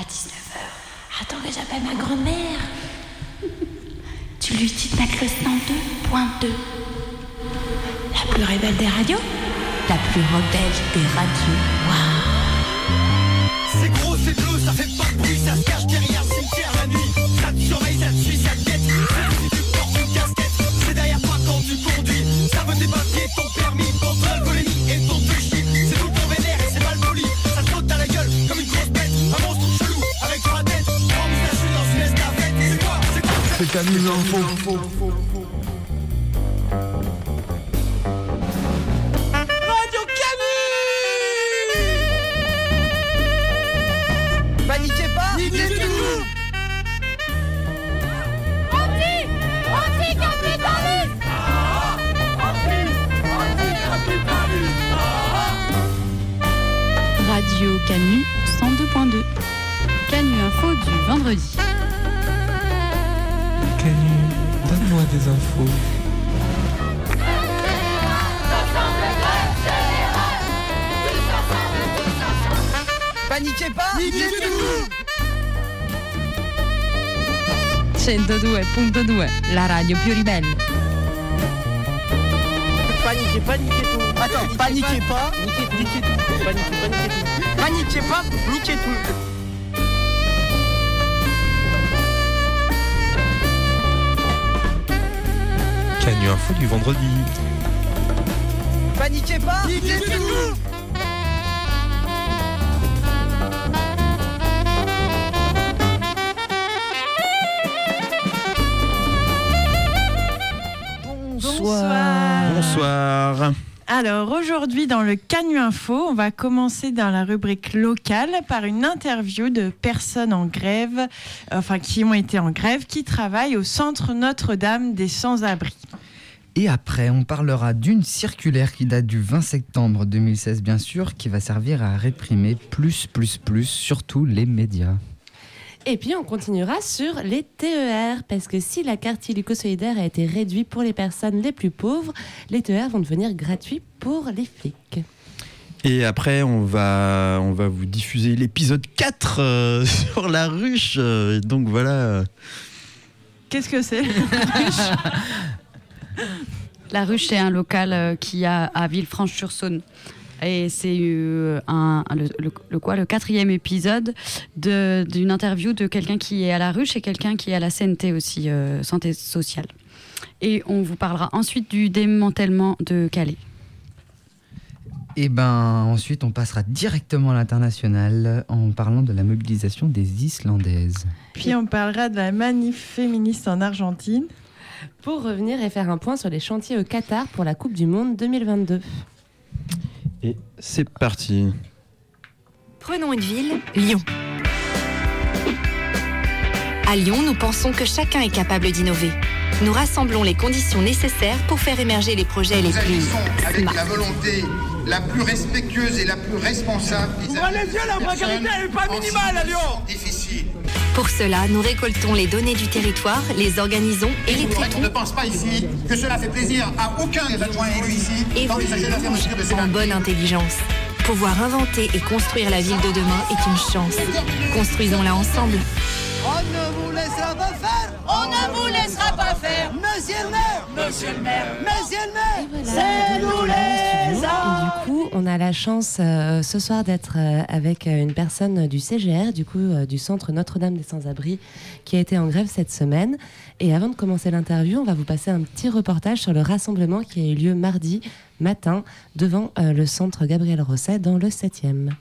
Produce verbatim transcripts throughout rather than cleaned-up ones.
dix-neuf heures. Attends que j'appelle ma grand-mère. Tu lui dis de mettre le cent deux point deux. La plus rebelle des radios. La plus rebelle des radios. Waouh. C'est gros, c'est bleu, ça fait pas de bruit, ça se cache derrière le cimetière la nuit. Ça te surveille, ça te suit, ça te guette. C'est tu portes une casquette, c'est derrière toi quand tu conduis. Ça veut tes papiers, ton permis, ton alcoolémie et ton touchy. C'est tout le temps vénère et c'est mal poli. Ça te saute à la gueule comme une grosse bête. Un monstre chelou avec sur la tête. Grand moustachu dans une estafette. C'est quoi, c'est quoi, c'est Canu Info. Radio Canu. Paniquez pas, niquez tout. Anti, anti-capitaliste. Anti-capitaliste. Radio Canu cent deux point deux. Canu Info du vendredi. Canu, donne-moi des infos. Paniquez pas, niquez tout. centodue punto due, la radio più ribelle. Paniquez pas, niquez tout. Attends, paniquez pas, niquez tout. Niquez tout. Paniquez pas, niquez tout. Paniquez pas, niquez tout. Canu Info du vendredi. Paniquez pas, niquez tout. Bonsoir. Bonsoir. Alors aujourd'hui dans le Canu Info, on va commencer dans la rubrique locale par une interview de personnes en grève, enfin qui ont été en grève, qui travaillent au centre Notre-Dame des Sans-Abris. Et après, on parlera d'une circulaire qui date du vingt septembre deux mille seize, bien sûr, qui va servir à réprimer plus, plus, plus, surtout les médias. Et puis on continuera sur les T E R, parce que si la carte illico solidaire a été réduite pour les personnes les plus pauvres, les T E R vont devenir gratuits pour les flics. Et après, on va, on va vous diffuser l'épisode quatre euh, sur la ruche. Euh, donc voilà. Qu'est-ce que c'est? La ruche, c'est un local euh, qui a à Villefranche-sur-Saône. Et c'est euh, un, le, le, le, quoi, le quatrième épisode de, d'une interview de quelqu'un qui est à la ruche et quelqu'un qui est à la C N T aussi, euh, santé sociale. Et on vous parlera ensuite du démantèlement de Calais. Et ben ensuite, on passera directement à l'international en parlant de la mobilisation des Islandaises. Puis on parlera de la manif féministe en Argentine. Pour revenir et faire un point sur les chantiers au Qatar pour la Coupe du Monde deux mille vingt-deux. Et c'est parti. Prenons une ville, Lyon. À Lyon, nous pensons que chacun est capable d'innover. Nous rassemblons les conditions nécessaires pour faire émerger les projets les plus avec smart. la volonté la plus respectueuse et la plus responsable. Ouvrez les yeux, la précarité n'est pas minimale à Lyon. Difficile. Pour cela, nous récoltons les données du territoire, les organisons et les traitons. On ne pense pas ici que cela fait plaisir à aucun des adjoints élus ici Et vous en bonne intelligence. Pouvoir inventer et construire la ville de demain est une chance. Construisons-la ensemble. On ne vous laissera pas faire. On ne vous laissera pas faire. Monsieur le maire. Monsieur le maire. Monsieur le maire. C'est nous les hommes. Et du coup, on a la chance euh, ce soir d'être euh, avec euh, une personne du C G R, du coup euh, du centre Notre-Dame des Sans-Abris, qui a été en grève cette semaine. Et avant de commencer l'interview, on va vous passer un petit reportage sur le rassemblement qui a eu lieu mardi matin devant euh, le centre Gabriel Rosset dans le septième.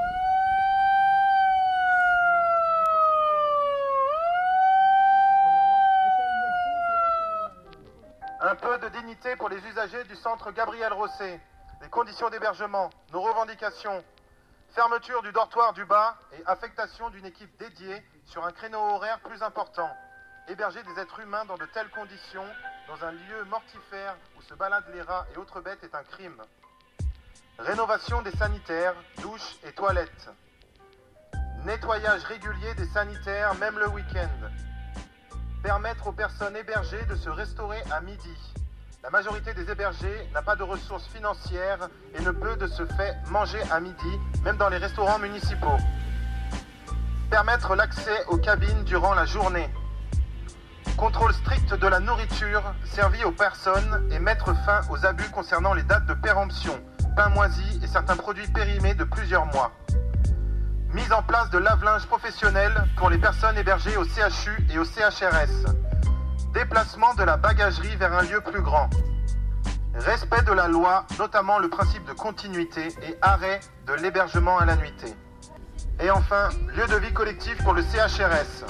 Un peu de dignité pour les usagers du centre Gabriel Rosset. Les conditions d'hébergement, nos revendications. Fermeture du dortoir du bas et affectation d'une équipe dédiée sur un créneau horaire plus important. Héberger des êtres humains dans de telles conditions, dans un lieu mortifère où se baladent les rats et autres bêtes est un crime. Rénovation des sanitaires, douches et toilettes. Nettoyage régulier des sanitaires, même le week-end. Permettre aux personnes hébergées de se restaurer à midi. La majorité des hébergés n'a pas de ressources financières et ne peut de ce fait manger à midi, même dans les restaurants municipaux. Permettre l'accès aux cabines durant la journée. Contrôle strict de la nourriture servie aux personnes et mettre fin aux abus concernant les dates de péremption, pain moisi et certains produits périmés de plusieurs mois. Mise en place de lave-linge professionnel pour les personnes hébergées au C H U et au C H R S. Déplacement de la bagagerie vers un lieu plus grand. Respect de la loi, notamment le principe de continuité et arrêt de l'hébergement à la nuitée. Et enfin, lieu de vie collectif pour le C H R S.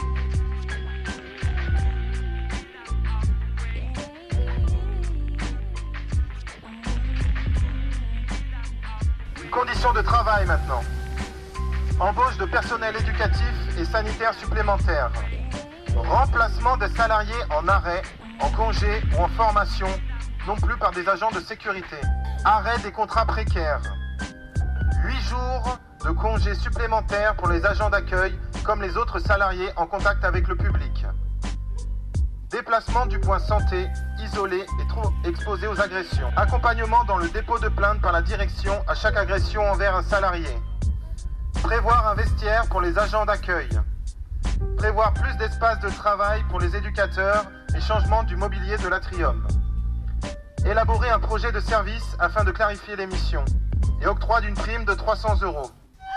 Conditions de travail maintenant. Embauche de personnel éducatif et sanitaire supplémentaire. Remplacement des salariés en arrêt, en congé ou en formation, non plus par des agents de sécurité. Arrêt des contrats précaires. huit jours de congés supplémentaires pour les agents d'accueil comme les autres salariés en contact avec le public. Déplacement du point santé, isolé et trop exposé aux agressions. Accompagnement dans le dépôt de plainte par la direction à chaque agression envers un salarié. Prévoir un vestiaire pour les agents d'accueil. Prévoir plus d'espace de travail pour les éducateurs et changement du mobilier de l'atrium. Élaborer un projet de service afin de clarifier les missions. Et octroi d'une prime de trois cents euros.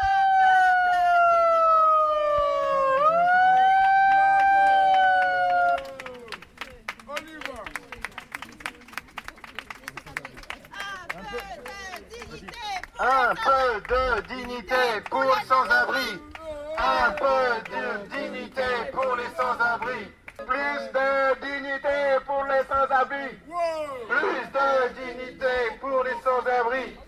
Un peu de dignité pour les sans-abri. Un peu de dignité pour les sans-abri. Plus de dignité pour les sans-abri. Plus de dignité pour les sans-abri.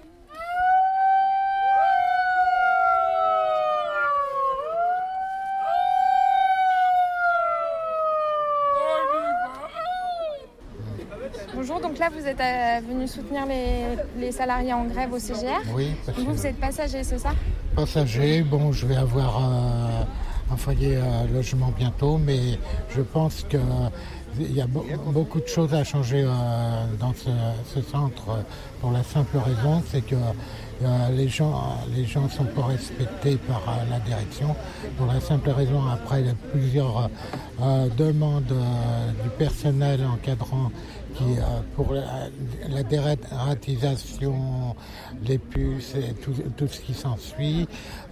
Bonjour, donc là vous êtes euh, venu soutenir les, les salariés en grève au C G R. Oui, parce vous, que... vous êtes passager, c'est ça? Passager, bon, je vais avoir euh, un foyer à logement bientôt, mais je pense qu'il y a be- beaucoup de choses à changer euh, dans ce, ce centre pour la simple raison, c'est que euh, les gens les gens ne sont pas respectés par euh, la direction. Pour la simple raison, après plusieurs euh, demandes euh, du personnel encadrant qui, euh, pour la, la dératisation, les puces et tout, tout ce qui s'ensuit.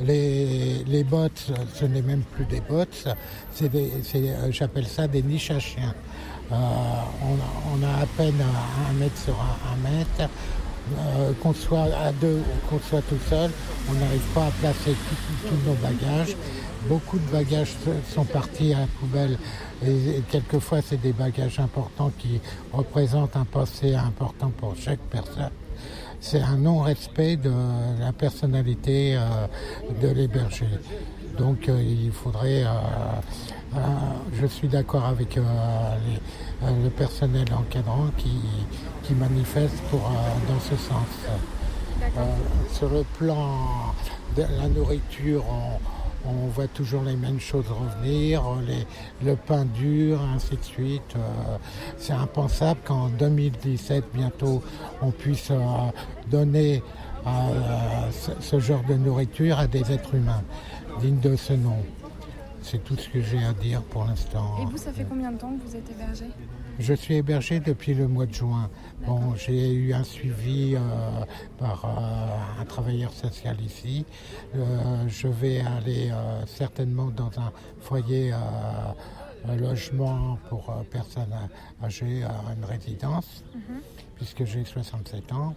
Les, les bots, ce n'est même plus des bots, c'est des, c'est, j'appelle ça des niches à chiens. Euh, on, a, on a à peine un mètre sur un, un mètre. Euh, qu'on soit à deux ou qu'on soit tout seul, on n'arrive pas à placer tous nos bagages. Beaucoup de bagages sont partis à la poubelle et, et quelquefois c'est des bagages importants qui représentent un passé important pour chaque personne. C'est un non-respect de la personnalité euh, de l'hébergé. Donc euh, il faudrait... Euh, euh, je suis d'accord avec euh, les, euh, le personnel encadrant qui, qui manifeste pour, euh, dans ce sens. Euh, sur le plan de la nourriture, on, on voit toujours les mêmes choses revenir, les, le pain dur, ainsi de suite. Euh, c'est impensable qu'en deux mille dix-sept, bientôt, on puisse euh, donner euh, ce, ce genre de nourriture à des êtres humains dignes de ce nom. C'est tout ce que j'ai à dire pour l'instant. Et vous, ça fait combien de temps que vous êtes hébergé ? Je suis hébergé depuis le mois de juin. Bon, j'ai eu un suivi euh, par euh, un travailleur social ici. Euh, je vais aller euh, certainement dans un foyer euh, un logement pour euh, personnes âgées à une résidence, mm-hmm. puisque j'ai soixante-sept ans.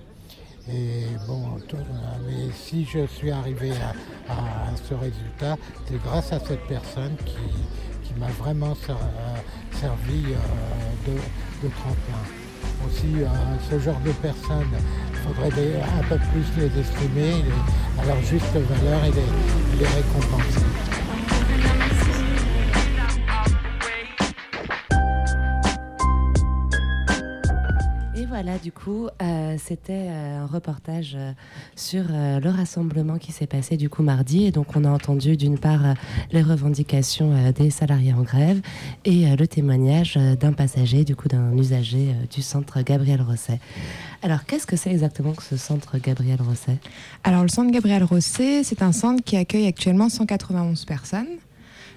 Et bon, tout, mais si je suis arrivé à, à ce résultat, c'est grâce à cette personne qui, qui m'a vraiment ser, euh, servi euh, de, de tremplin. Aussi, euh, ce genre de personnes, il faudrait des, un peu plus les estimer les, à leur juste valeur et les, les récompenser. Voilà, du coup, euh, c'était euh, un reportage euh, sur euh, le rassemblement qui s'est passé du coup mardi. Et donc, on a entendu d'une part euh, les revendications euh, des salariés en grève et euh, le témoignage euh, d'un passager, du coup, d'un usager euh, du centre Gabriel Rosset. Alors, qu'est-ce que c'est exactement que ce centre Gabriel Rosset ? Alors, le centre Gabriel Rosset, c'est un centre qui accueille actuellement cent quatre-vingt-onze personnes.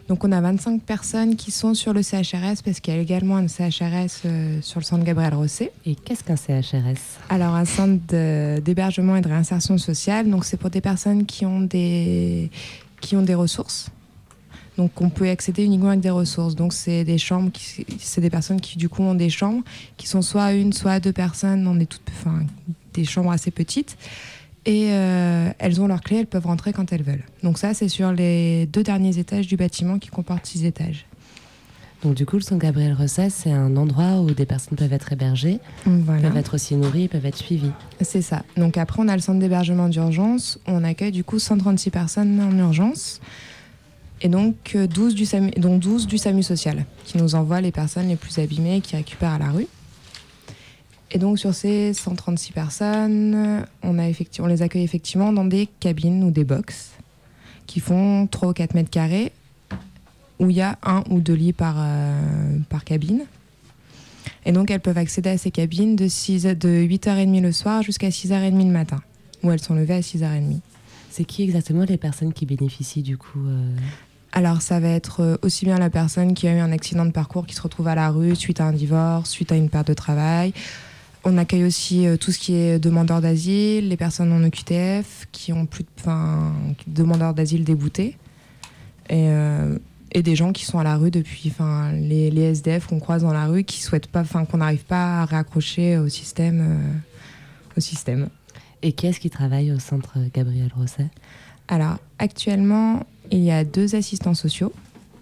Donc on a vingt-cinq personnes qui sont sur le C H R S parce qu'il y a également un C H R S euh, sur le centre Gabriel Rosset. Et qu'est-ce qu'un C H R S ? Alors un centre de, d'hébergement et de réinsertion sociale, donc c'est pour des personnes qui ont des, qui ont des ressources. Donc on peut y accéder uniquement avec des ressources. Donc c'est des chambres, qui, c'est des personnes qui du coup ont des chambres qui sont soit une, soit deux personnes dans des, toutes, enfin, des chambres assez petites. Et euh, elles ont leurs clés, elles peuvent rentrer quand elles veulent. Donc ça, c'est sur les deux derniers étages du bâtiment qui comporte six étages. Donc du coup, le centre Gabriel Rosset, c'est un endroit où des personnes peuvent être hébergées, voilà. peuvent être aussi nourries, peuvent être suivies. C'est ça. Donc après, on a le centre d'hébergement d'urgence. On accueille du coup cent trente-six personnes en urgence. Et donc douze du SAMU, donc douze du SAMU social, qui nous envoie les personnes les plus abîmées et qui récupèrent à la rue. Et donc sur ces cent trente-six personnes, on, a effectu- on les accueille effectivement dans des cabines ou des box qui font trois ou quatre mètres carrés, où il y a un ou deux lits par, euh, par cabine. Et donc elles peuvent accéder à ces cabines de, six, de huit heures trente le soir jusqu'à six heures trente le matin, où elles sont levées à six heures trente. C'est qui exactement les personnes qui bénéficient du coup euh... Alors ça va être aussi bien la personne qui a eu un accident de parcours qui se retrouve à la rue suite à un divorce, suite à une perte de travail. On accueille aussi euh, tout ce qui est demandeurs d'asile, les personnes en O Q T F qui ont plus de, enfin, demandeurs d'asile déboutés, et, euh, et des gens qui sont à la rue depuis, enfin, les, les S D F qu'on croise dans la rue qui souhaitent pas, enfin, qu'on n'arrive pas à réaccrocher au système, euh, au système. Et qui est-ce qui travaille au centre Gabriel Rosset ? Alors actuellement, il y a deux assistants sociaux.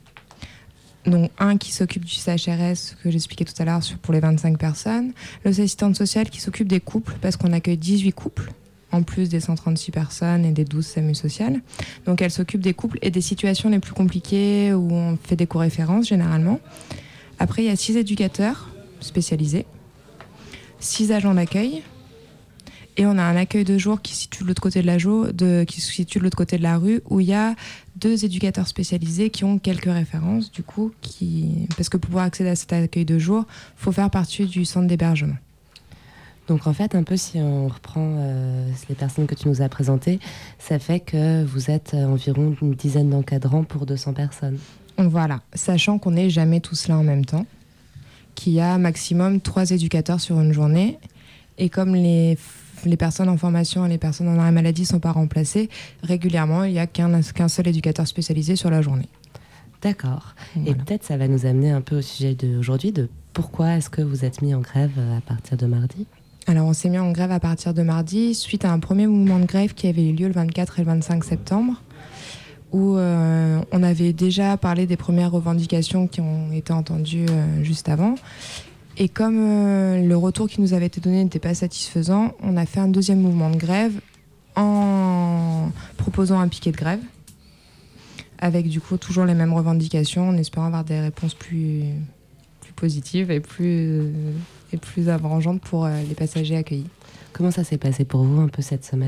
Donc un qui s'occupe du C H R S que j'expliquais tout à l'heure pour les vingt-cinq personnes, l'assistante sociale qui s'occupe des couples parce qu'on accueille dix-huit couples en plus des cent trente-six personnes et des douze SAMU sociales. Donc elle s'occupe des couples et des situations les plus compliquées où on fait des co-références généralement. Après il y a six éducateurs spécialisés, six agents d'accueil. Et on a un accueil de jour qui se situe de l'autre côté de la, jo- de, qui se situe de l'autre côté de la rue, où il y a deux éducateurs spécialisés qui ont quelques références, du coup, qui... parce que pour pouvoir accéder à cet accueil de jour, il faut faire partie du centre d'hébergement. Donc en fait, un peu si on reprend euh, les personnes que tu nous as présentées, ça fait que vous êtes environ une dizaine d'encadrants pour deux cents personnes. Voilà, sachant qu'on n'est jamais tous là en même temps, qu'il y a maximum trois éducateurs sur une journée, et comme les... les personnes en formation et les personnes en arrêt maladie ne sont pas remplacées, régulièrement, il n'y a qu'un, qu'un seul éducateur spécialisé sur la journée. D'accord. Voilà. Et peut-être ça va nous amener un peu au sujet d'aujourd'hui, de pourquoi est-ce que vous êtes mis en grève à partir de mardi ? Alors, on s'est mis en grève à partir de mardi, suite à un premier mouvement de grève qui avait eu lieu le vingt-quatre et le vingt-cinq septembre, où euh, on avait déjà parlé des premières revendications qui ont été entendues euh, juste avant. Et comme euh, le retour qui nous avait été donné n'était pas satisfaisant, on a fait un deuxième mouvement de grève en proposant un piquet de grève, avec du coup toujours les mêmes revendications, en espérant avoir des réponses plus, plus positives et plus, et plus arrangeantes pour euh, les passagers accueillis. Comment ça s'est passé pour vous un peu cette semaine ?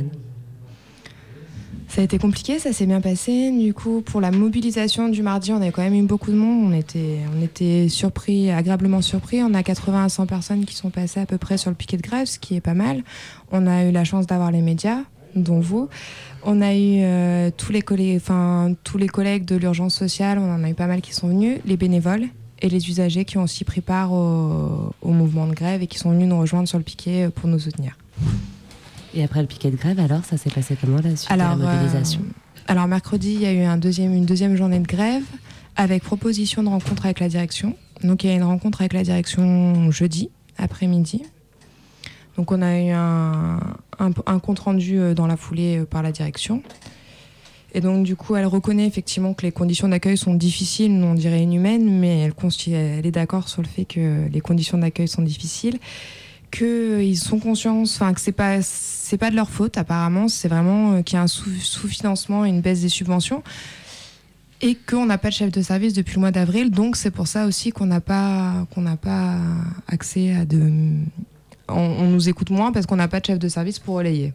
Ça a été compliqué, ça s'est bien passé. Du coup, pour la mobilisation du mardi, on avait quand même eu beaucoup de monde. On était, on était surpris, agréablement surpris. On a quatre-vingts à cent personnes qui sont passées à peu près sur le piquet de grève, ce qui est pas mal. On a eu la chance d'avoir les médias, dont vous. On a eu euh, tous, les collègues, enfin, tous les collègues de l'urgence sociale, on en a eu pas mal qui sont venus, les bénévoles et les usagers qui ont aussi pris part au, au mouvement de grève et qui sont venus nous rejoindre sur le piquet pour nous soutenir. Et après le piquet de grève, alors, ça s'est passé comment la suite alors, de la mobilisation ? euh, Alors mercredi, il y a eu un deuxième, une deuxième journée de grève avec proposition de rencontre avec la direction. Donc il y a eu une rencontre avec la direction jeudi après-midi. Donc on a eu un, un, un compte-rendu dans la foulée par la direction. Et donc du coup, elle reconnaît effectivement que les conditions d'accueil sont difficiles, on dirait inhumaines, mais elle, elle est d'accord sur le fait que les conditions d'accueil sont difficiles. Qu'ils sont conscients, enfin que c'est pas c'est pas de leur faute apparemment, c'est vraiment qu'il y a un sous, sous-financement et une baisse des subventions et qu'on n'a pas de chef de service depuis le mois d'avril, donc c'est pour ça aussi qu'on n'a pas qu'on n'a pas accès à de on, on nous écoute moins parce qu'on n'a pas de chef de service pour relayer.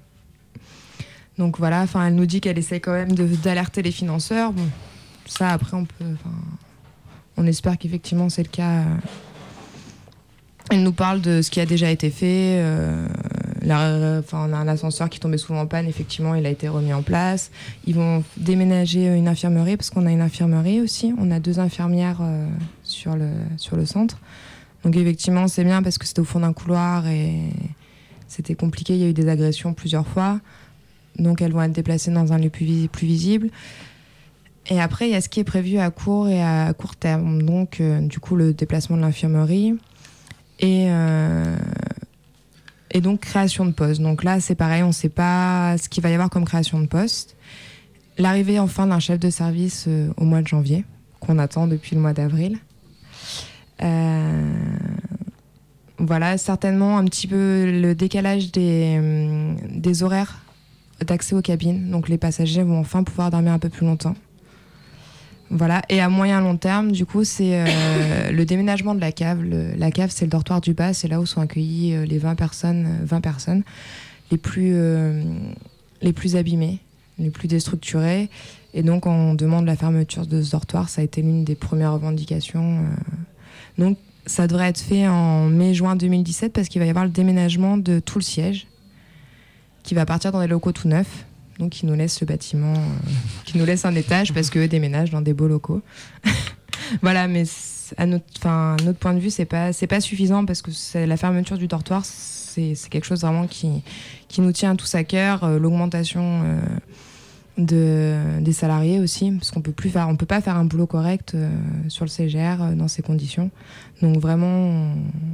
Donc voilà, enfin elle nous dit qu'elle essaie quand même de, d'alerter les financeurs. Bon, ça après on peut, enfin, on espère qu'effectivement c'est le cas. Elle nous parle de ce qui a déjà été fait, euh, la- enfin, on a un ascenseur qui tombait souvent en panne, effectivement, il a été remis en place. Ils vont déménager une infirmerie, parce qu'on a une infirmerie aussi. On a deux infirmières euh, sur, le, sur le centre. Donc effectivement, c'est bien parce que c'était au fond d'un couloir et c'était compliqué. Il y a eu des agressions plusieurs fois. Donc elles vont être déplacées dans un lieu plus, visi- plus visible. Et après, il y a ce qui est prévu à court et à court terme. Donc, euh, du coup, le déplacement de l'infirmerie et, euh, et donc création de poste. Donc là, c'est pareil, on ne sait pas ce qu'il va y avoir comme création de poste. L'arrivée enfin d'un chef de service euh, au mois de janvier, qu'on attend depuis le mois d'avril. Euh, voilà, certainement un petit peu le décalage des, euh, des horaires d'accès aux cabines. Donc les passagers vont enfin pouvoir dormir un peu plus longtemps. Voilà, et à moyen long terme, du coup, c'est euh, le déménagement de la cave. Le- la cave, c'est le dortoir du bas, c'est là où sont accueillies euh, les vingt personnes, euh, vingt personnes les plus, euh, les plus abîmées, les plus déstructurées. Et donc, on demande la fermeture de ce dortoir. Ça a été l'une des premières revendications. euh. Donc, ça devrait être fait en mai-juin deux mille dix-sept parce qu'il va y avoir le déménagement de tout le siège qui va partir dans des locaux tout neufs. Donc, ils nous laissent le bâtiment, euh, qui nous laissent un étage parce qu'eux déménagent dans des beaux locaux. Voilà, mais c'est- à notre, enfin, à notre point de vue, c'est pas, c'est pas suffisant parce que c'est la fermeture du dortoir, c'est, c'est quelque chose vraiment qui, qui nous tient tous à cœur. Euh, l'augmentation euh, de, des salariés aussi, parce qu'on peut plus faire, on peut pas faire un boulot correct euh, sur le C G R euh, dans ces conditions. Donc vraiment. on-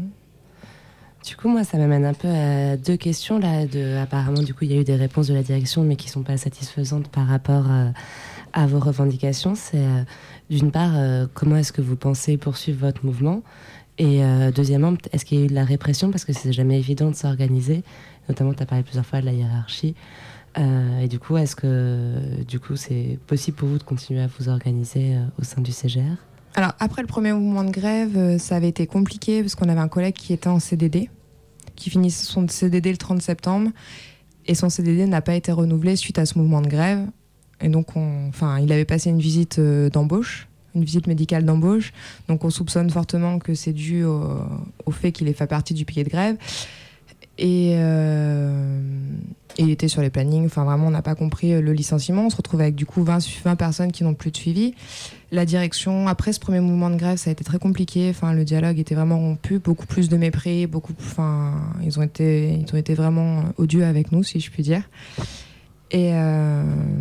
Du coup, moi, ça m'amène un peu à deux questions. Là, de, apparemment, du coup, il y a eu des réponses de la direction, mais qui ne sont pas satisfaisantes par rapport euh, à vos revendications. C'est, euh, d'une part, euh, comment est-ce que vous pensez poursuivre votre mouvement ? Et euh, deuxièmement, est-ce qu'il y a eu de la répression ? Parce que c'est jamais évident de s'organiser. Notamment, tu as parlé plusieurs fois de la hiérarchie. Euh, et du coup, est-ce que du coup, c'est possible pour vous de continuer à vous organiser euh, au sein du C G R ? Alors, après le premier mouvement de grève, euh, ça avait été compliqué parce qu'on avait un collègue qui était en C D D, qui finissait son C D D le trente septembre, et son C D D n'a pas été renouvelé suite à ce mouvement de grève. Et donc, on, enfin, il avait passé une visite euh, d'embauche, une visite médicale d'embauche. Donc, on soupçonne fortement que c'est dû au, au fait qu'il ait fait partie du piquet de grève. Et, euh, et il était sur les plannings. Enfin, vraiment, on n'a pas compris le licenciement. On se retrouve avec du coup vingt, vingt personnes qui n'ont plus de suivi. La direction, après ce premier mouvement de grève, ça a été très compliqué. Enfin, le dialogue était vraiment rompu, beaucoup plus de mépris, beaucoup. Enfin, ils ont été, ils ont été vraiment odieux avec nous, si je puis dire. Et euh...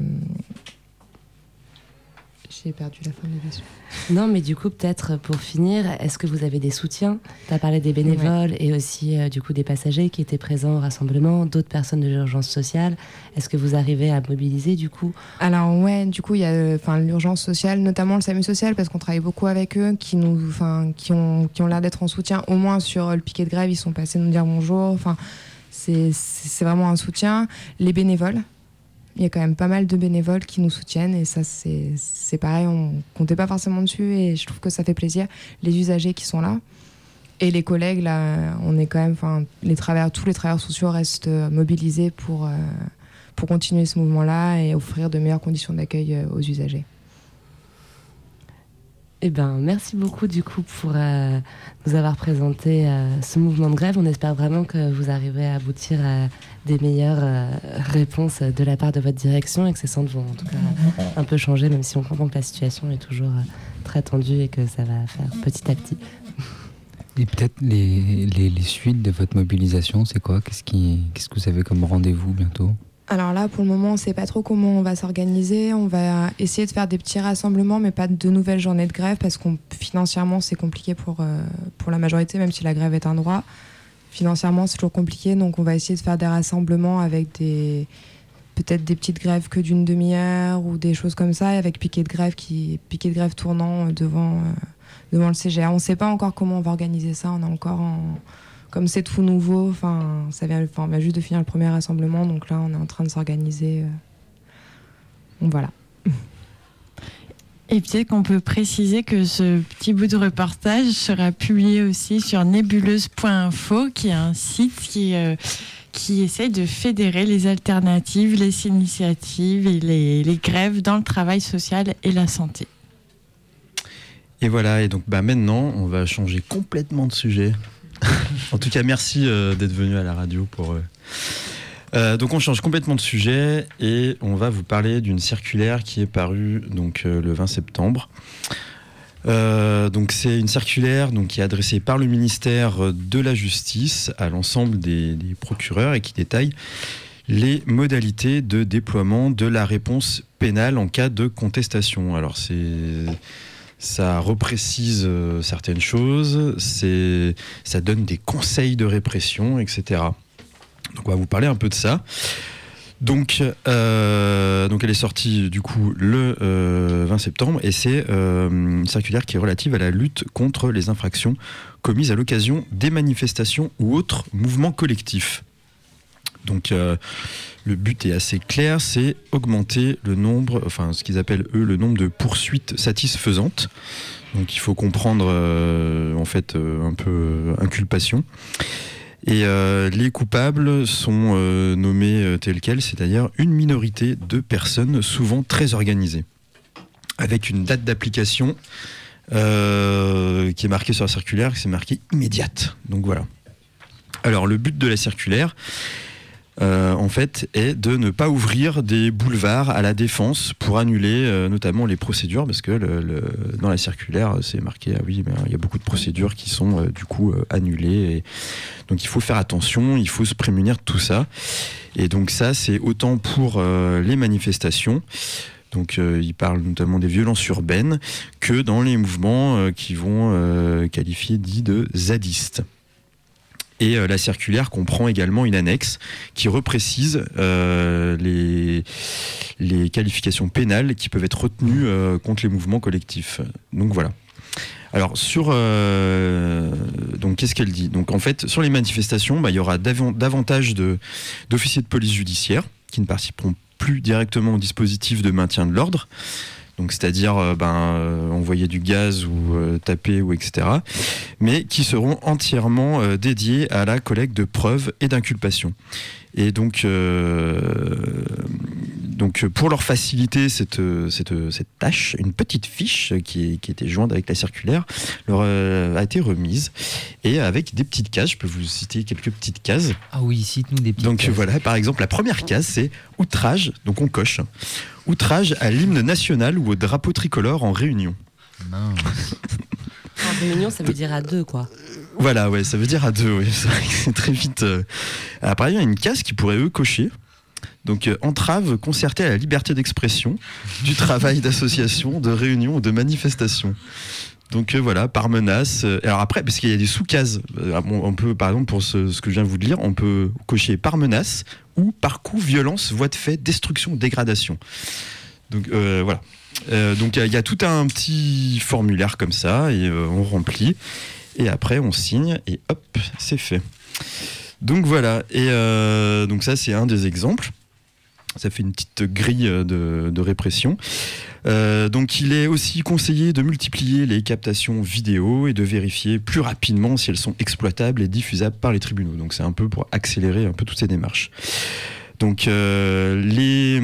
j'ai perdu la fin de la question. Non, mais du coup, peut-être pour finir, est-ce que vous avez des soutiens ? Tu as parlé des bénévoles ouais. et aussi euh, du coup des passagers qui étaient présents au rassemblement, d'autres personnes de l'urgence sociale. Est-ce que vous arrivez à mobiliser du coup ? Alors ouais, du coup, il y a enfin, l'urgence sociale, notamment le SAMU social, parce qu'on travaille beaucoup avec eux, qui, nous, qui ont, qui ont l'air d'être en soutien, au moins sur le piquet de grève, ils sont passés nous dire bonjour. Enfin, c'est, c'est vraiment un soutien. Les bénévoles. Il y a quand même pas mal de bénévoles qui nous soutiennent et ça, c'est, c'est pareil, on comptait pas forcément dessus et je trouve que ça fait plaisir. Les usagers qui sont là et les collègues, là, on est quand même, enfin, les travailleurs, tous les travailleurs sociaux restent mobilisés pour, euh, pour continuer ce mouvement-là et offrir de meilleures conditions d'accueil aux usagers. Eh ben, merci beaucoup du coup pour euh, nous avoir présenté euh, ce mouvement de grève. On espère vraiment que vous arriverez à aboutir à des meilleures euh, réponses de la part de votre direction et que ces centres vont en tout cas un peu changer, même si on comprend que la situation est toujours euh, très tendue et que ça va faire petit à petit. Et peut-être les, les, les suites de votre mobilisation, c'est quoi ? Qu'est-ce, qui, qu'est-ce que vous avez comme rendez-vous bientôt ? Alors là, pour le moment, on ne sait pas trop comment on va s'organiser. On va essayer de faire des petits rassemblements, mais pas de nouvelles journées de grève, parce que financièrement, c'est compliqué pour, euh, pour la majorité, même si la grève est un droit. Financièrement, c'est toujours compliqué, donc on va essayer de faire des rassemblements avec des, peut-être des petites grèves que d'une demi-heure ou des choses comme ça, avec piquet de grève, qui, piquet de grève tournant devant, euh, devant le C G R. On ne sait pas encore comment on va organiser ça. On est encore en... Comme c'est tout nouveau, enfin, ça vient, enfin, on vient juste de finir le premier rassemblement, donc là, on est en train de s'organiser. Donc voilà. Et peut-être qu'on peut préciser que ce petit bout de reportage sera publié aussi sur nébuleuse point info, qui est un site qui, euh, qui essaye de fédérer les alternatives, les initiatives et les, les grèves dans le travail social et la santé. Et voilà, et donc bah, maintenant, on va changer complètement de sujet. En tout cas, merci euh, d'être venu à la radio pour. Euh... Euh, donc, on change complètement de sujet et on va vous parler d'une circulaire qui est parue donc euh, le vingt septembre. Euh, donc, c'est une circulaire donc qui est adressée par le ministère de la Justice à l'ensemble des, des procureurs et qui détaille les modalités de déploiement de la réponse pénale en cas de contestation. Alors, c'est, ça reprécise euh, certaines choses, c'est, ça donne des conseils de répression, et cetera. Donc, on va vous parler un peu de ça. Donc, euh, donc elle est sortie du coup le euh, vingt septembre et c'est euh, une circulaire qui est relative à la lutte contre les infractions commises à l'occasion des manifestations ou autres mouvements collectifs. Donc, euh, le but est assez clair, c'est augmenter le nombre, enfin ce qu'ils appellent eux le nombre de poursuites satisfaisantes. Donc, il faut comprendre euh, en fait euh, un peu euh, inculpation. Et euh, les coupables sont euh, nommés euh, tels quels, c'est-à-dire une minorité de personnes souvent très organisées, avec une date d'application euh, qui est marquée sur la circulaire, c'est marqué immédiate. Donc voilà. Alors le but de la circulaire, Euh, en fait, est de ne pas ouvrir des boulevards à la défense pour annuler euh, notamment les procédures, parce que le, le, dans la circulaire, c'est marqué, ah oui, il y a beaucoup de procédures qui sont euh, du coup euh, annulées. Et donc il faut faire attention, il faut se prémunir de tout ça. Et donc ça, c'est autant pour euh, les manifestations. Donc, euh, il parle notamment des violences urbaines, que dans les mouvements euh, qui vont euh, qualifier dits de zadistes. Et euh, la circulaire comprend également une annexe qui reprécise euh, les, les qualifications pénales qui peuvent être retenues euh, contre les mouvements collectifs. Donc voilà. Alors sur euh, donc qu'est-ce qu'elle dit ? Donc en fait sur les manifestations, bah, il y aura dav- davantage de, d'officiers de police judiciaire qui ne participeront plus directement au dispositif de maintien de l'ordre. Donc c'est-à-dire euh, ben, euh, envoyer du gaz ou euh, taper ou et cetera, mais qui seront entièrement euh, dédiés à la collecte de preuves et d'inculpation. Et donc, euh, donc pour leur faciliter cette, cette, cette tâche, une petite fiche qui, est, qui était jointe avec la circulaire leur euh, a été remise et avec des petites cases. Je peux vous citer quelques petites cases. Ah oui, cite-nous des petites donc, cases. Donc voilà, par exemple, la première case, c'est outrage. Donc on coche. Outrage à l'hymne national ou au drapeau tricolore en réunion. Non. En réunion, ça veut dire à deux, quoi. Voilà, ouais, ça veut dire à deux, oui. C'est vrai que c'est très vite. Euh... Après, il y a une case qui pourrait eux cocher. Donc, euh, entrave concertée à la liberté d'expression, du travail d'association, de réunion ou de manifestation. Donc euh, voilà, par menace. Alors après, parce qu'il y a des sous-cases, euh, on peut, par exemple, pour ce, ce que je viens de vous lire, on peut cocher par menace ou par coup, violence, voie de fait, destruction, dégradation. Donc euh, voilà. Euh, donc il y, y a tout un petit formulaire comme ça et euh, on remplit et après on signe et hop, c'est fait. Donc voilà. Et euh, donc ça c'est un des exemples. Ça fait une petite grille de, de répression. Euh, donc il est aussi conseillé de multiplier les captations vidéo et de vérifier plus rapidement si elles sont exploitables et diffusables par les tribunaux. Donc c'est un peu pour accélérer un peu toutes ces démarches. Donc euh, les,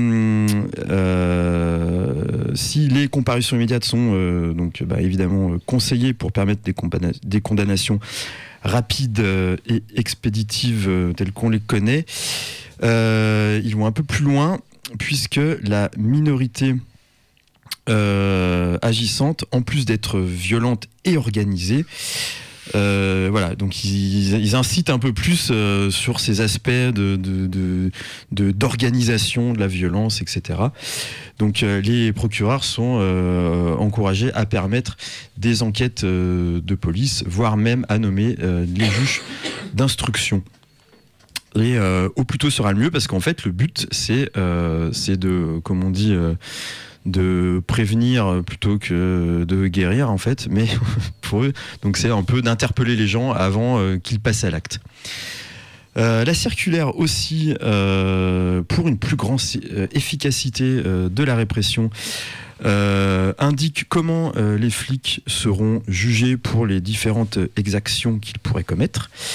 euh, si les comparutions immédiates sont euh, donc, bah, évidemment conseillées pour permettre des, compana- des condamnations rapides et expéditives euh, telles qu'on les connaît, euh, ils vont un peu plus loin puisque la minorité euh, agissante, en plus d'être violente et organisée, Euh, voilà, donc ils, ils incitent un peu plus euh, sur ces aspects de, de, de, de, d'organisation de la violence, et cetera. Donc euh, les procureurs sont euh, encouragés à permettre des enquêtes euh, de police, voire même à nommer euh, les juges d'instruction. Et euh, au plus tôt sera le mieux, parce qu'en fait le but c'est, euh, c'est de, comme on dit... Euh, de prévenir plutôt que de guérir en fait, mais pour eux, donc c'est un peu d'interpeller les gens avant euh, qu'ils passent à l'acte. Euh, la circulaire aussi, euh, pour une plus grande euh, efficacité euh, de la répression, euh, indique comment euh, les flics seront jugés pour les différentes exactions qu'ils pourraient commettre.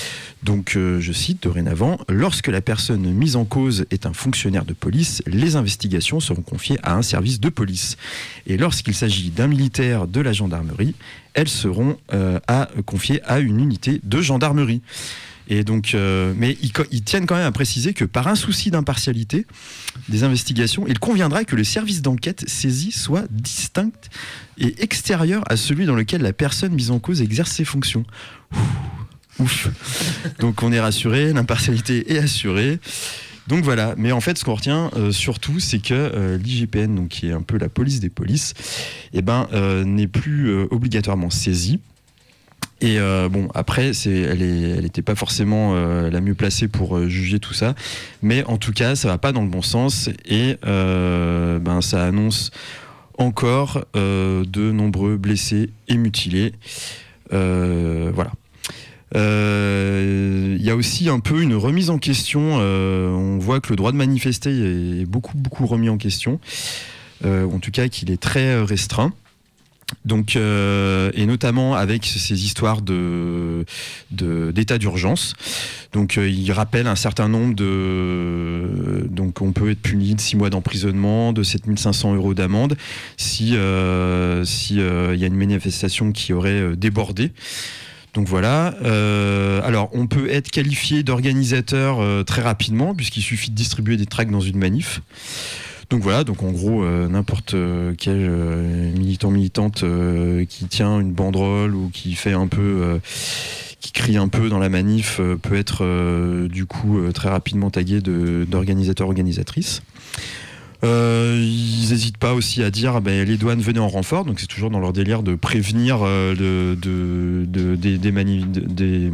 Donc, euh, je cite, dorénavant, « Lorsque la personne mise en cause est un fonctionnaire de police, les investigations seront confiées à un service de police. Et lorsqu'il s'agit d'un militaire de la gendarmerie, elles seront euh, à, confiées à une unité de gendarmerie. » Et donc, euh, mais ils, ils tiennent quand même à préciser que par un souci d'impartialité des investigations, il conviendra que le service d'enquête saisi soit distinct et extérieur à celui dans lequel la personne mise en cause exerce ses fonctions. Ouf. Donc on est rassuré, l'impartialité est assurée. Donc voilà, mais en fait ce qu'on retient euh, surtout c'est que euh, l'I G P N, donc, qui est un peu la police des polices, eh ben, euh, n'est plus euh, obligatoirement saisie. Et euh, bon, après, c'est, elle n'était pas forcément euh, la mieux placée pour euh, juger tout ça, mais en tout cas, ça va pas dans le bon sens et euh, ben, ça annonce encore euh, de nombreux blessés et mutilés. Euh, voilà. Il euh, y a aussi un peu une remise en question. Euh, on voit que le droit de manifester est beaucoup, beaucoup remis en question. Euh, en tout cas, qu'il est très restreint. Donc, euh, et notamment avec ces histoires de, de, d'état d'urgence. Donc, euh, il rappelle un certain nombre de... Donc, on peut être puni de six mois d'emprisonnement, de sept mille cinq cents euros d'amende si euh, si, euh, y a une manifestation qui aurait débordé. Donc voilà. Euh, alors, on peut être qualifié d'organisateur euh, très rapidement, puisqu'il suffit de distribuer des tracts dans une manif. Donc voilà, donc en gros, euh, n'importe quel euh, militant, militante euh, qui tient une banderole ou qui fait un peu, euh, qui crie un peu dans la manif euh, peut être euh, du coup euh, très rapidement tagué de, d'organisateur, organisatrice. Euh, ils n'hésitent pas aussi à dire ben, les douanes venaient en renfort, donc c'est toujours dans leur délire de prévenir euh, de, de, de, des, des manifs, de, des,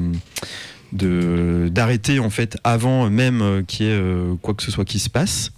de, d'arrêter en fait avant même qu'il y ait euh, quoi que ce soit qui se passe.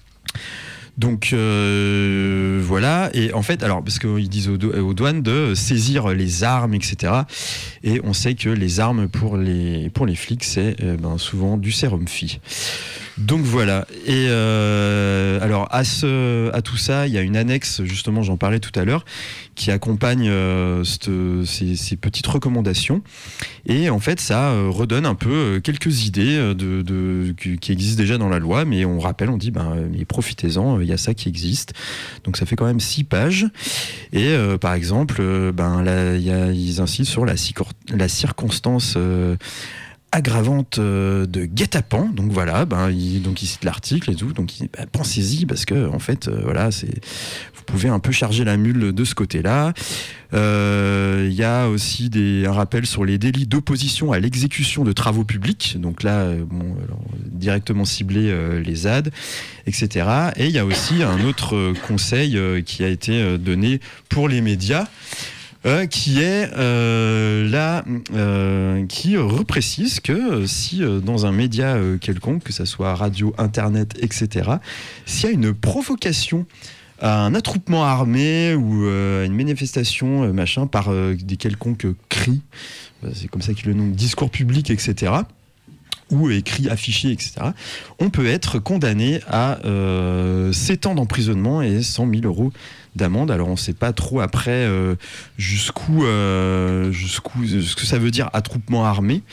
Donc euh, voilà, et en fait, alors parce qu'ils disent aux, do- aux douanes de saisir les armes, et cetera. Et on sait que les armes pour les, pour les flics, c'est euh, ben, souvent du sérum phi. Donc voilà. Et euh, alors à, ce, à tout ça, il y a une annexe, justement, j'en parlais tout à l'heure, qui accompagne euh, cette, ces, ces petites recommandations. Et en fait, ça euh, redonne un peu quelques idées de, de, qui, qui existent déjà dans la loi, mais on rappelle, on dit, ben, mais profitez-en, il y a ça qui existe. Donc ça fait quand même six pages. Et euh, par exemple, euh, ben, là, y a, ils insistent sur la, la circonstance euh, aggravante euh, de guet-apens. Donc voilà, ben, il, donc il cite l'article et tout. Donc il, ben, pensez-y parce que en fait, euh, voilà, c'est, vous pouvez un peu charger la mule de ce côté-là. Il euh, y a aussi des, un rappel sur les délits d'opposition à l'exécution de travaux publics. Donc là, euh, bon, alors, directement ciblé euh, les Z A D, et cetera. Et il y a aussi un autre euh, conseil euh, qui a été euh, donné pour les médias. Euh, qui est euh, là, euh, qui reprécise que euh, si euh, dans un média euh, quelconque, que ça soit radio, internet, et cetera, s'il y a une provocation à un attroupement armé ou euh, à une manifestation euh, machin par euh, des quelconques cris, c'est comme ça qu'ils le nomment, discours publics, et cetera, ou écrits, affichés, et cetera, on peut être condamné à euh, sept ans d'emprisonnement et cent mille euros d'amende. Alors on ne sait pas trop après euh, jusqu'où, euh, jusqu'où ce que ça veut dire attroupement armé.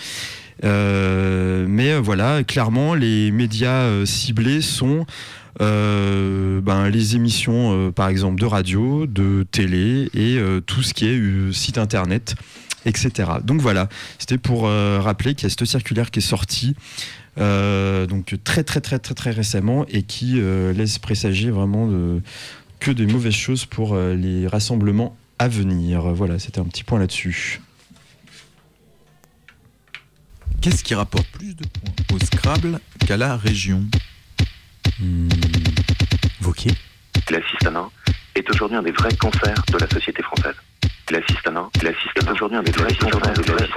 Euh, mais euh, voilà, clairement, les médias euh, ciblés sont euh, ben, les émissions, euh, par exemple, de radio, de télé et euh, tout ce qui est euh, site internet, et cetera. Donc voilà, c'était pour euh, rappeler qu'il y a cette circulaire qui est sortie euh, donc très très très très très récemment et qui euh, laisse présager vraiment de que des mauvaises choses pour euh, les rassemblements à venir. Voilà, c'était un petit point là-dessus. Qu'est-ce qui rapporte plus de points au Scrabble qu'à la région ? mmh. Vauquier. L'assistanat est aujourd'hui un des vrais cancers de la société française. L'assistanat, l'assistanat est aujourd'hui un des vrais cancers de la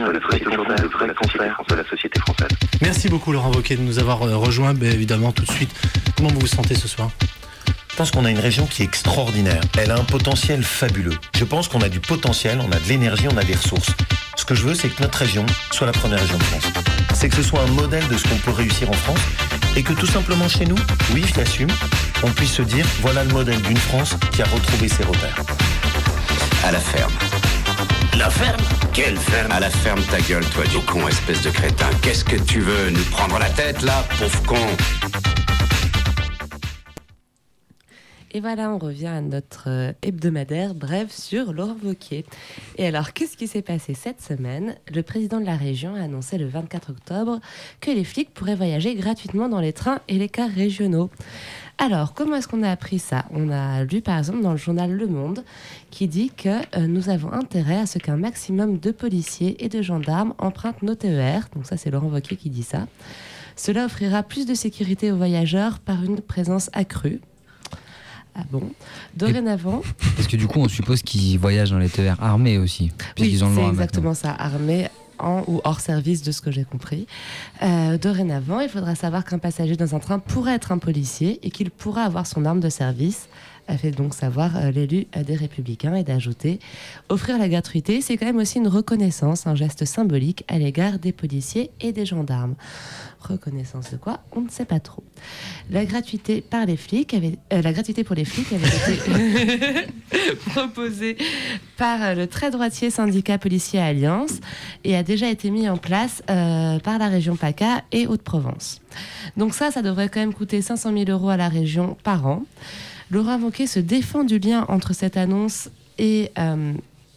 société française. Merci beaucoup Laurent Wauquiez de nous avoir rejoint, ben, évidemment tout de suite. Comment vous vous sentez ce soir ? Je pense qu'on a une région qui est extraordinaire. Elle a un potentiel fabuleux. Je pense qu'on a du potentiel, on a de l'énergie, on a des ressources. Ce que je veux, c'est que notre région soit la première région de France. C'est que ce soit un modèle de ce qu'on peut réussir en France et que tout simplement chez nous, oui, je l'assume, on puisse se dire, voilà le modèle d'une France qui a retrouvé ses repères. À la ferme. La ferme ? Quelle ferme? À la ferme ta gueule, toi, du con, espèce de crétin. Qu'est-ce que tu veux, nous prendre la tête, là, pauvre con? Et voilà, on revient à notre euh, hebdomadaire bref sur Laurent Wauquiez. Et alors, qu'est-ce qui s'est passé cette semaine? Le président de la région a annoncé le vingt-quatre octobre que les flics pourraient voyager gratuitement dans les trains et les cars régionaux. Alors, comment est-ce qu'on a appris ça? On a lu par exemple dans le journal Le Monde qui dit que euh, nous avons intérêt à ce qu'un maximum de policiers et de gendarmes empruntent nos T E R. Donc ça, c'est Laurent Wauquiez qui dit ça. Cela offrira plus de sécurité aux voyageurs par une présence accrue. Ah bon? Dorénavant... Et parce que du coup, on suppose qu'ils voyagent dans les T E R armés aussi. Oui, ont le c'est droit exactement ça, armés en ou hors service, de ce que j'ai compris. Euh, dorénavant, il faudra savoir qu'un passager dans un train pourrait être un policier et qu'il pourra avoir son arme de service, a fait donc savoir euh, l'élu euh, des Républicains, et d'ajouter « Offrir la gratuité, c'est quand même aussi une reconnaissance, un geste symbolique à l'égard des policiers et des gendarmes. » Reconnaissance de quoi? On ne sait pas trop. La gratuité, par les flics avait, euh, la gratuité pour les flics avait été proposée par euh, le très droitier syndicat policier Alliance et a déjà été mis en place euh, par la région PACA et Hauts-de-Provence. Donc ça, ça devrait quand même coûter cinq cent mille euros à la région par an. Laurent Wauquiez se défend du lien entre cette annonce et euh,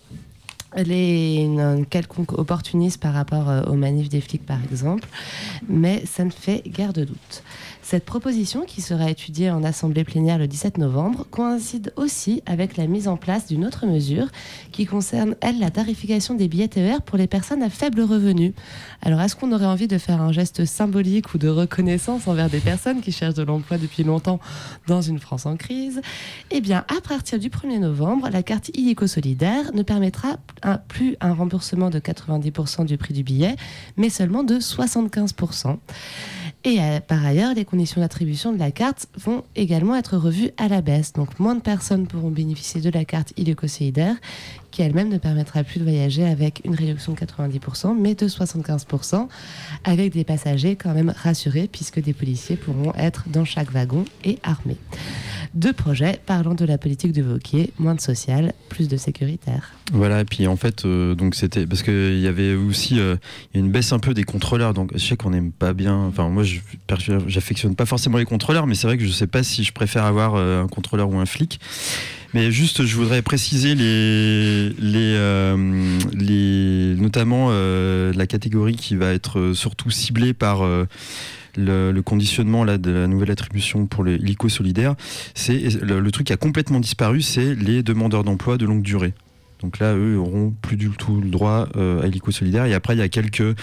les un quelconque opportunisme par rapport euh, aux manifs des flics, par exemple, mais ça ne fait guère de doute. Cette proposition, qui sera étudiée en assemblée plénière le dix-sept novembre, coïncide aussi avec la mise en place d'une autre mesure qui concerne, elle, la tarification des billets T E R pour les personnes à faible revenu. Alors, est-ce qu'on aurait envie de faire un geste symbolique ou de reconnaissance envers des personnes qui cherchent de l'emploi depuis longtemps dans une France en crise? Eh bien, à partir du premier novembre, la carte illico solidaire ne permettra un, plus un remboursement de quatre-vingt-dix pour cent du prix du billet, mais seulement de soixante-quinze pour cent. Et euh, par ailleurs, les conditions d'attribution de la carte vont également être revues à la baisse. Donc moins de personnes pourront bénéficier de la carte illico solidaire, qui elle-même ne permettra plus de voyager avec une réduction de quatre-vingt-dix pour cent, mais de soixante-quinze pour cent, avec des passagers quand même rassurés, puisque des policiers pourront être dans chaque wagon et armés. Deux projets parlant de la politique de Wauquiez, moins de social, plus de sécuritaire. Voilà, et puis en fait, euh, donc c'était parce qu'il y avait aussi euh, y a une baisse un peu des contrôleurs. Donc je sais qu'on n'aime pas bien. Enfin, moi, je j'affectionne pas forcément les contrôleurs, mais c'est vrai que je sais pas si je préfère avoir euh, un contrôleur ou un flic. Mais juste, je voudrais préciser les, les, euh, les notamment euh, la catégorie qui va être surtout ciblée par euh, le, le conditionnement là, de la nouvelle attribution pour les l'I C O solidaire. C'est le, le truc qui a complètement disparu, c'est les demandeurs d'emploi de longue durée. Donc là, eux auront plus du tout le droit euh, à l'I C O solidaire. Et après, il y a quelques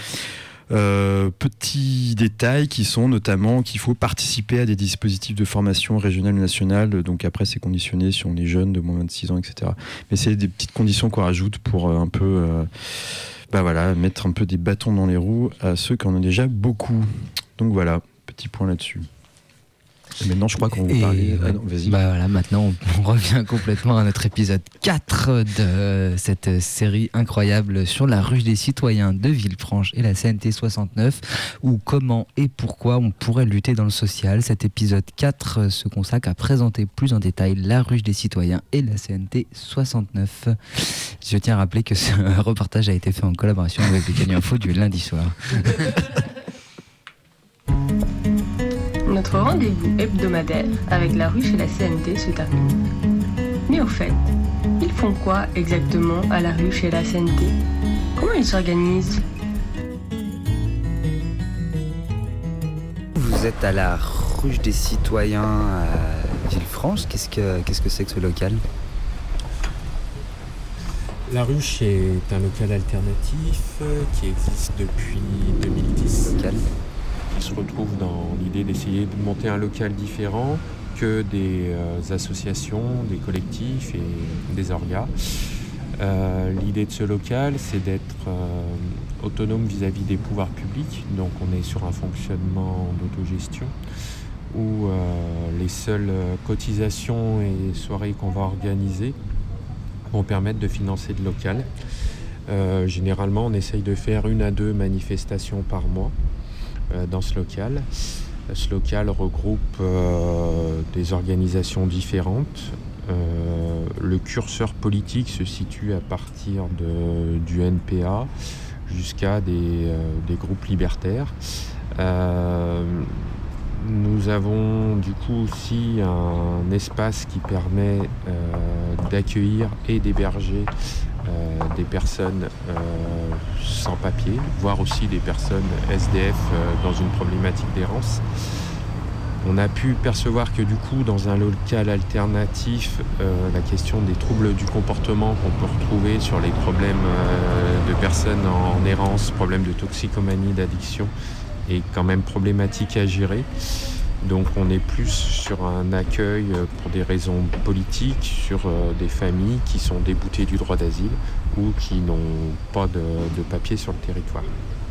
Euh, petits détails qui sont notamment qu'il faut participer à des dispositifs de formation régionale ou nationale. Donc après, c'est conditionné si on est jeune de moins de vingt-six ans, et cetera. Mais c'est des petites conditions qu'on rajoute pour euh, un peu euh, bah voilà, mettre un peu des bâtons dans les roues à ceux qui en ont déjà beaucoup. Donc voilà, petit point là-dessus. Et maintenant, je crois qu'on va vous parler. Ah non, vas-y. Bah voilà, maintenant, on revient complètement à notre épisode quatre de cette série incroyable sur la ruche des citoyens de Villefranche et la C N T soixante-neuf, où comment et pourquoi on pourrait lutter dans le social. Cet épisode quatre se consacre à présenter plus en détail la ruche des citoyens et la C N T soixante-neuf. Je tiens à rappeler que ce reportage a été fait en collaboration avec le Canu Info du lundi soir. Notre rendez-vous hebdomadaire avec la ruche et la C N T se termine. Mais au fait, ils font quoi exactement à la ruche et la C N T? Comment ils s'organisent? Vous êtes à la ruche des citoyens à Villefranche. Qu'est-ce que, qu'est-ce que c'est que ce local? La ruche est un local alternatif qui existe depuis deux mille dix. Local. Qui se retrouve dans l'idée d'essayer de monter un local différent que des euh, associations, des collectifs et des orgas. Euh, l'idée de ce local, c'est d'être euh, autonome vis-à-vis des pouvoirs publics. Donc on est sur un fonctionnement d'autogestion où euh, les seules cotisations et soirées qu'on va organiser vont permettre de financer le local. Euh, généralement, on essaye de faire une à deux manifestations par mois dans ce local. Ce local regroupe euh, des organisations différentes, euh, le curseur politique se situe à partir de, du N P A jusqu'à des, euh, des groupes libertaires. Euh, nous avons du coup aussi un espace qui permet euh, d'accueillir et d'héberger euh, des personnes euh, sans papier, voire aussi des personnes S D F euh, dans une problématique d'errance. On a pu percevoir que du coup, dans un local alternatif, euh, la question des troubles du comportement qu'on peut retrouver sur les problèmes euh, de personnes en errance, problèmes de toxicomanie, d'addiction, est quand même problématique à gérer. Donc on est plus sur un accueil pour des raisons politiques, sur euh, des familles qui sont déboutées du droit d'asile ou qui n'ont pas de, de papier sur le territoire.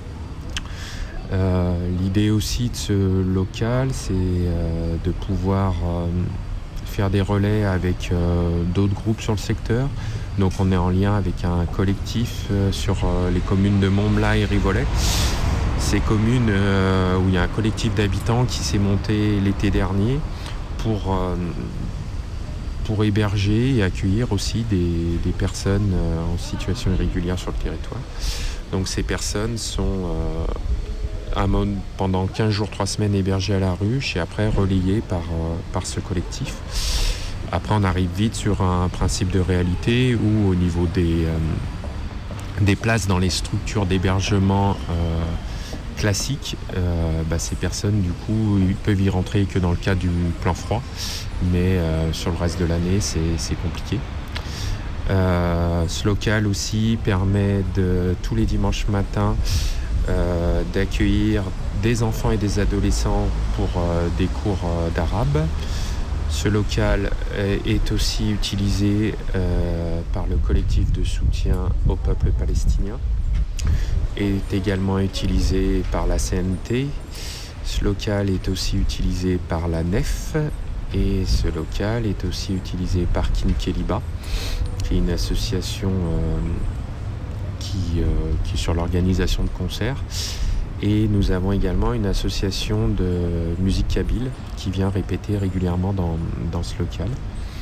Euh, l'idée aussi de ce local, c'est euh, de pouvoir euh, faire des relais avec euh, d'autres groupes sur le secteur. Donc on est en lien avec un collectif euh, sur euh, les communes de Montmela et Rivolet. Ces communes euh, où il y a un collectif d'habitants qui s'est monté l'été dernier pour, euh, pour héberger et accueillir aussi des, des personnes euh, en situation irrégulière sur le territoire. Donc ces personnes sont euh, pendant quinze jours, trois semaines hébergés à la ruche et après relayés par, euh, par ce collectif. Après, on arrive vite sur un principe de réalité où au niveau des, euh, des places dans les structures d'hébergement euh, classiques, euh, bah, ces personnes, du coup, ils peuvent y rentrer que dans le cadre du plan froid, mais euh, sur le reste de l'année, c'est, c'est compliqué. Euh, ce local aussi permet de, tous les dimanches matins, Euh, d'accueillir des enfants et des adolescents pour euh, des cours euh, d'arabe. Ce local est, est aussi utilisé euh, par le collectif de soutien au peuple palestinien, est également utilisé par la C N T. Ce local est aussi utilisé par la N E F et ce local est aussi utilisé par Kin Keliba, qui est une association euh, Qui, euh, qui est sur l'organisation de concerts. Et nous avons également une association de musique kabyle qui vient répéter régulièrement dans, dans ce local.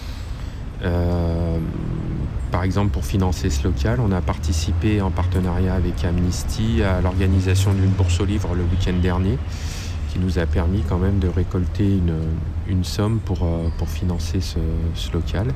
Euh, par exemple, pour financer ce local, on a participé en partenariat avec Amnesty à l'organisation d'une bourse aux livres le week-end dernier, qui nous a permis quand même de récolter une, une somme pour, euh, pour financer ce, ce local.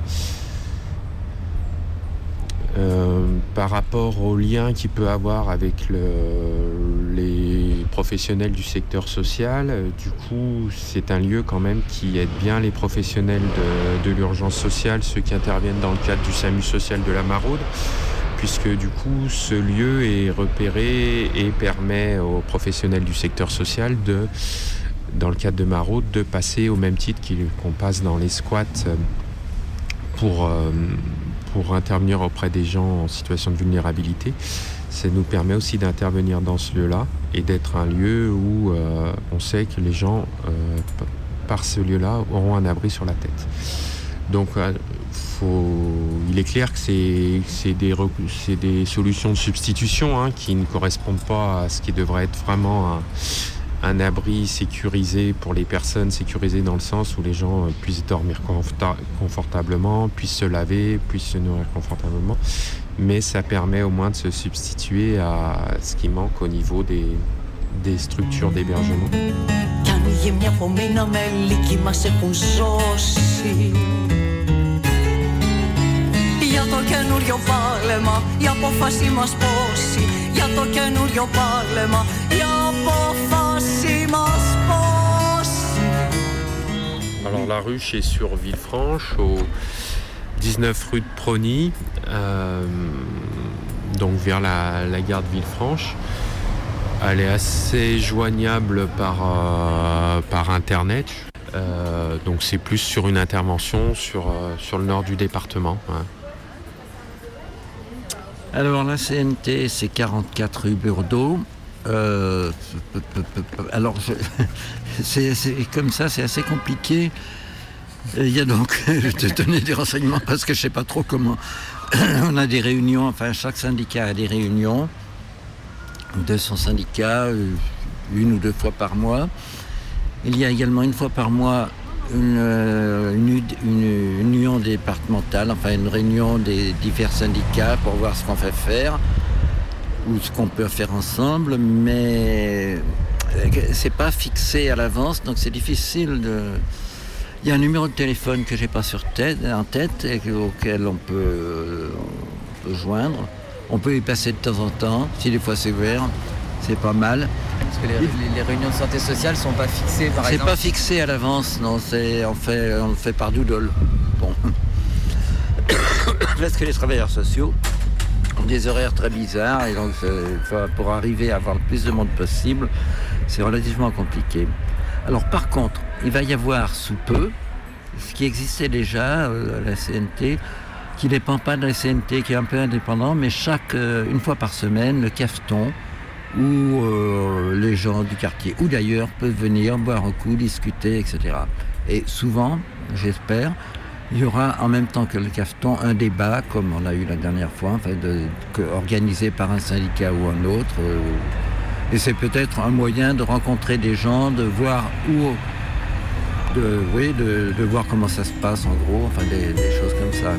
Euh, par rapport au lien qu'il peut avoir avec le, les professionnels du secteur social, euh, du coup c'est un lieu quand même qui aide bien les professionnels de, de l'urgence sociale, ceux qui interviennent dans le cadre du SAMU social de la Maraude, puisque du coup ce lieu est repéré et permet aux professionnels du secteur social de, dans le cadre de Maraude, de passer au même titre qu'on passe dans les squats pour euh, pour intervenir auprès des gens en situation de vulnérabilité. Ça nous permet aussi d'intervenir dans ce lieu-là et d'être un lieu où euh, on sait que les gens, euh, par ce lieu-là, auront un abri sur la tête. Donc, euh, faut... il est clair que c'est, c'est, des, c'est des solutions de substitution hein, qui ne correspondent pas à ce qui devrait être vraiment un, un abri sécurisé pour les personnes, sécurisé dans le sens où les gens puissent dormir confortablement, puissent se laver, puissent se nourrir confortablement. Mais ça permet au moins de se substituer à ce qui manque au niveau des, des structures d'hébergement. Για το καινούριο πάλεμα, η απόφαση μας πόση. Για το καινούριο πάλεμα, η απόφαση μας πόση. Alors la ruche est sur Villefranche, au dix-neuf rue de Prony, euh, donc vers la, la gare de Villefranche. Elle est assez joignable par, euh, par internet. Euh, donc c'est plus sur une intervention sur, euh, sur le nord du département. Hein. Alors la C N T, c'est quarante-quatre rue Burdeau. Euh, alors je, c'est, c'est comme ça, c'est assez compliqué. Il y a donc, je vais te donner des renseignements parce que je ne sais pas trop comment. On a des réunions, enfin chaque syndicat a des réunions de son syndicat, une ou deux fois par mois. Il y a également une fois par mois une, une, une, une union départementale, enfin une réunion des divers syndicats pour voir ce qu'on fait faire ou ce qu'on peut faire ensemble, mais c'est pas fixé à l'avance, donc c'est difficile de... Il y a un numéro de téléphone que j'ai pas sur tête, en tête et auquel on peut, on peut joindre. On peut y passer de temps en temps, si des fois c'est ouvert, c'est pas mal. Parce que les, les, les réunions de santé sociale sont pas fixées par c'est exemple. C'est pas fixé à l'avance, non, c'est, on, fait, on le fait par doodle. Bon. Parce que les travailleurs sociaux ont des horaires très bizarres et donc pour arriver à avoir le plus de monde possible, c'est relativement compliqué. Alors par contre, il va y avoir sous peu, ce qui existait déjà euh, à la C N T, qui ne dépend pas de la C N T, qui est un peu indépendant, mais chaque, euh, une fois par semaine, le cafeton, où euh, les gens du quartier ou d'ailleurs peuvent venir boire un coup, discuter, et cetera. Et souvent, j'espère, il y aura en même temps que le cafeton un débat, comme on a eu la dernière fois, enfin de, que, organisé par un syndicat ou un autre. Euh, et c'est peut-être un moyen de rencontrer des gens, de voir où, de, oui, de, de voir comment ça se passe en gros, enfin des, des choses comme ça.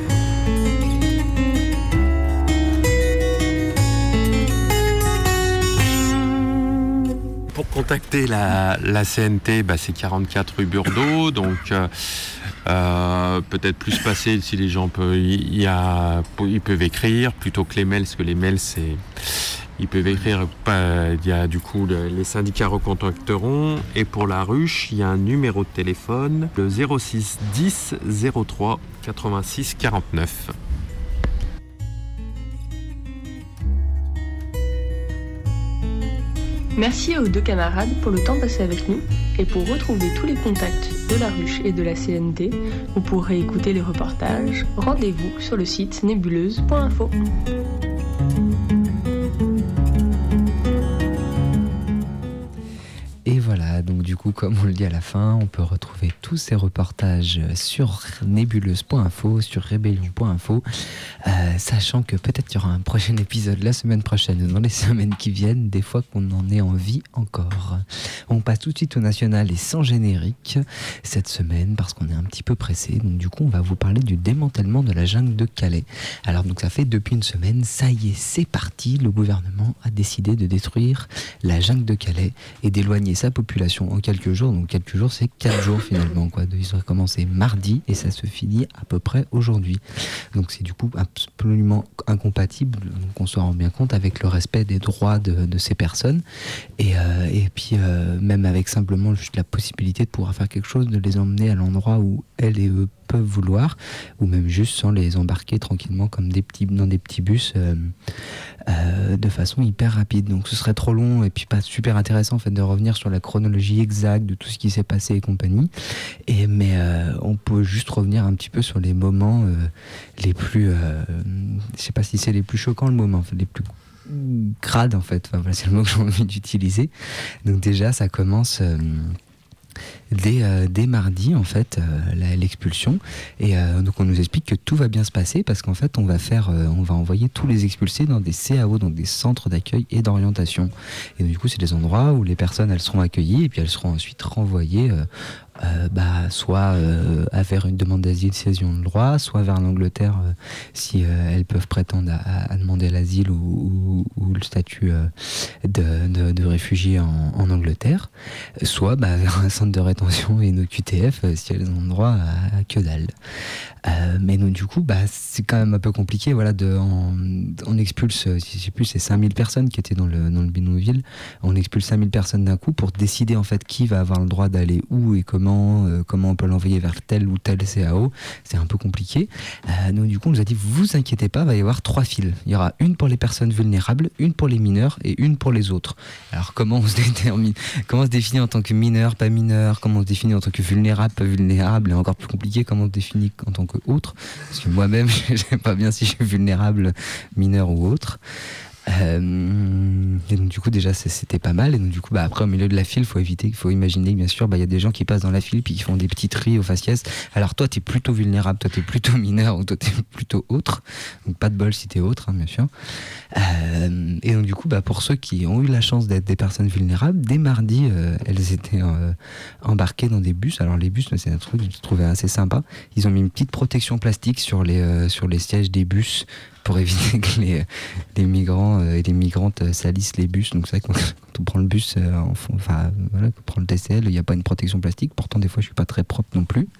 Pour contacter la, la C N T, bah, c'est quarante-quatre rue Burdeau, donc euh, euh, peut-être plus passer si les gens peuvent, y, y a, ils peuvent écrire plutôt que les mails, parce que les mails c'est... Ils peuvent écrire, il y a du coup les syndicats recontacteront. Et pour la ruche, il y a un numéro de téléphone, le zéro six dix zéro trois quatre-vingt-six quarante-neuf. Merci aux deux camarades pour le temps passé avec nous. Et pour retrouver tous les contacts de la ruche et de la C N T, ou pour réécouter les reportages, rendez-vous sur le site nébuleuse point info. Et voilà, donc du coup, comme on le dit à la fin, on peut retrouver tous ces reportages sur nébuleuse point info, sur rébellion point info, euh, sachant que peut-être qu'il y aura un prochain épisode la semaine prochaine, dans les semaines qui viennent, des fois qu'on en ait envie encore. On passe tout de suite au national et sans générique cette semaine, parce qu'on est un petit peu pressé. Donc du coup, on va vous parler du démantèlement de la jungle de Calais. Alors donc ça fait depuis une semaine, ça y est, c'est parti, le gouvernement a décidé de détruire la jungle de Calais et d'éloigner sa population en quelques jours. Donc quelques jours, c'est quatre jours finalement, quoi. Ils ont commencé mardi et ça se finit à peu près aujourd'hui. Donc c'est du coup absolument incompatible, donc on se rend bien compte, avec le respect des droits de, de ces personnes et, euh, et puis euh, même avec simplement juste la possibilité de pouvoir faire quelque chose, de les emmener à l'endroit où elles et eux peuvent vouloir, ou même juste sans les embarquer tranquillement comme des petits, dans des petits bus euh, euh, de façon hyper rapide. Donc ce serait trop long et puis pas super intéressant en fait de revenir sur la chronologie exacte de tout ce qui s'est passé et compagnie. Et, mais euh, on peut juste revenir un petit peu sur les moments euh, les plus, euh, je sais pas si c'est les plus choquants le moment, en fait, les plus crades en fait, enfin, voilà, c'est le mot que j'ai envie d'utiliser. Donc déjà ça commence... Euh, Dès, euh, dès mardi en fait euh, la, l'expulsion et euh, donc on nous explique que tout va bien se passer parce qu'en fait on va faire euh, on va envoyer tous les expulsés dans des C A O, donc des centres d'accueil et d'orientation, et donc, du coup c'est des endroits où les personnes elles seront accueillies et puis elles seront ensuite renvoyées euh, Euh, bah, soit euh, à faire une demande d'asile si elles y ont le droit, soit vers l'Angleterre euh, si euh, elles peuvent prétendre à, à demander l'asile ou, ou, ou le statut euh, de, de, de réfugié en, en Angleterre, soit bah, vers un centre de rétention et une O Q T F euh, si elles ont le droit à, à que dalle. Euh, mais donc du coup bah, c'est quand même un peu compliqué, voilà, de, on, on expulse, je sais plus, c'est cinq mille personnes qui étaient dans le, dans le bidonville, on expulse cinq mille personnes d'un coup pour décider en fait qui va avoir le droit d'aller où et comment Comment, euh, comment on peut l'envoyer vers tel ou tel C A O, c'est un peu compliqué. Euh, donc du coup on nous a dit vous inquiétez pas, il va y avoir trois files. Il y aura une pour les personnes vulnérables, une pour les mineurs et une pour les autres. Alors comment on se détermine, comment on se définit en tant que mineur, pas mineur, comment on se définit en tant que vulnérable, pas vulnérable, et encore plus compliqué, comment on se définit en tant que autre, parce que moi-même je sais pas bien si je suis vulnérable, mineur ou autre. Euh, et donc du coup déjà c'était pas mal, et donc du coup bah, après au milieu de la file, faut éviter, il faut imaginer que bien sûr bah, y a des gens qui passent dans la file puis qui font des petits tris au faciès. Alors toi t'es plutôt vulnérable, toi t'es plutôt mineur ou toi t'es plutôt autre, donc pas de bol si t'es autre hein, bien sûr. Euh, et donc du coup bah, pour ceux qui ont eu la chance d'être des personnes vulnérables, dès mardi euh, elles étaient euh, embarquées dans des bus. Alors les bus c'est un truc que je trouvais assez sympa, ils ont mis une petite protection plastique sur les, euh, sur les sièges des bus pour éviter que les, les migrants euh, et les migrantes euh, salissent les bus. Donc c'est vrai que quand on prend le bus, euh, en fond, enfin voilà, quand on prend le T C L, il n'y a pas une protection plastique. Pourtant des fois je suis pas très propre non plus.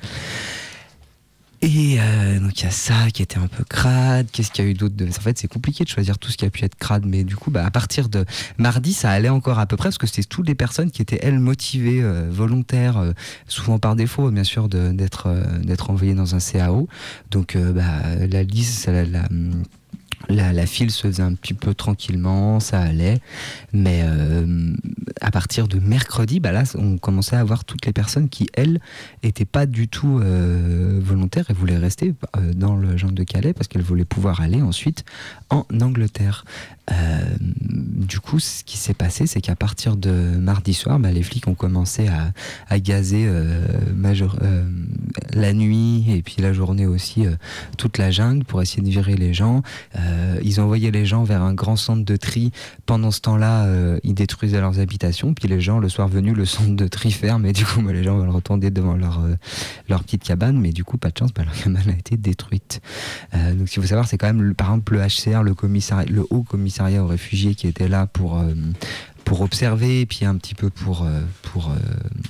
Et euh, donc il y a ça qui était un peu crade. Qu'est-ce qu'il y a eu d'autre de... En fait c'est compliqué de choisir tout ce qui a pu être crade, mais du coup bah, à partir de mardi ça allait encore à peu près, parce que c'était toutes les personnes qui étaient elles motivées, euh, volontaires, euh, souvent par défaut bien sûr de, d'être, euh, d'être envoyées dans un C A O. Donc euh, bah, la liste, la, la, la, la file se faisait un petit peu tranquillement, ça allait, mais euh, à partir de mercredi, bah là on commençait à voir toutes les personnes qui elles étaient pas du tout euh, volontaires et voulaient rester euh, dans le genre de Calais parce qu'elles voulaient pouvoir aller ensuite en Angleterre. Euh, du coup, ce qui s'est passé, c'est qu'à partir de mardi soir, bah, les flics ont commencé à, à gazer euh, major, euh, la nuit et puis la journée aussi euh, toute la jungle pour essayer de virer les gens. Euh, ils envoyaient les gens vers un grand centre de tri. Pendant ce temps-là, euh, ils détruisaient leurs habitations. Puis les gens, le soir venu, le centre de tri ferme et du coup, bah, les gens veulent retourner devant leur, euh, leur petite cabane. Mais du coup, pas de chance, bah, leur cabane a été détruite. Euh, donc, ce qu'il faut savoir, c'est quand même, le, par exemple, le H C R, le, commissariat, le Haut Commissariat aux réfugiés qui était là pour, euh, pour observer et puis un petit peu pour... Euh, pour euh,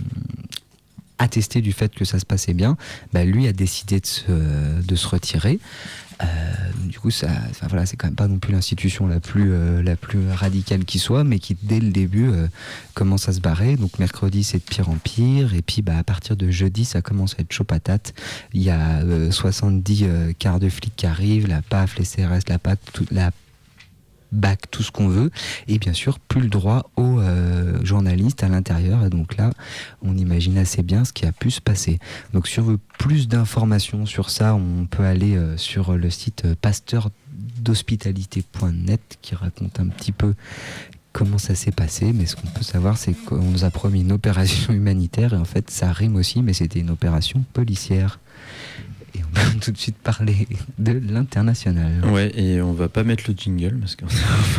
attester du fait que ça se passait bien, bah, lui a décidé de se, de se retirer. Euh, du coup, ça, ça, voilà, c'est quand même pas non plus l'institution la plus, euh, la plus radicale qui soit, mais qui dès le début euh, commence à se barrer. Donc mercredi, c'est de pire en pire, et puis bah, à partir de jeudi, ça commence à être chaud patate. Il y a euh, soixante-dix euh, quarts de flics qui arrivent, la P A F, les C R S, la P A C, tout, la bac, tout ce qu'on veut, et bien sûr plus le droit aux euh, journalistes à l'intérieur. Et donc là on imagine assez bien ce qui a pu se passer. Donc si on veut plus d'informations sur ça, on peut aller euh, sur le site euh, pasteur d'hospitalité point net qui raconte un petit peu comment ça s'est passé. Mais ce qu'on peut savoir, c'est qu'on nous a promis une opération humanitaire, et en fait ça rime aussi, mais c'était une opération policière. Et on va tout de suite parler de l'international. Ouais, et on va pas mettre le jingle parce que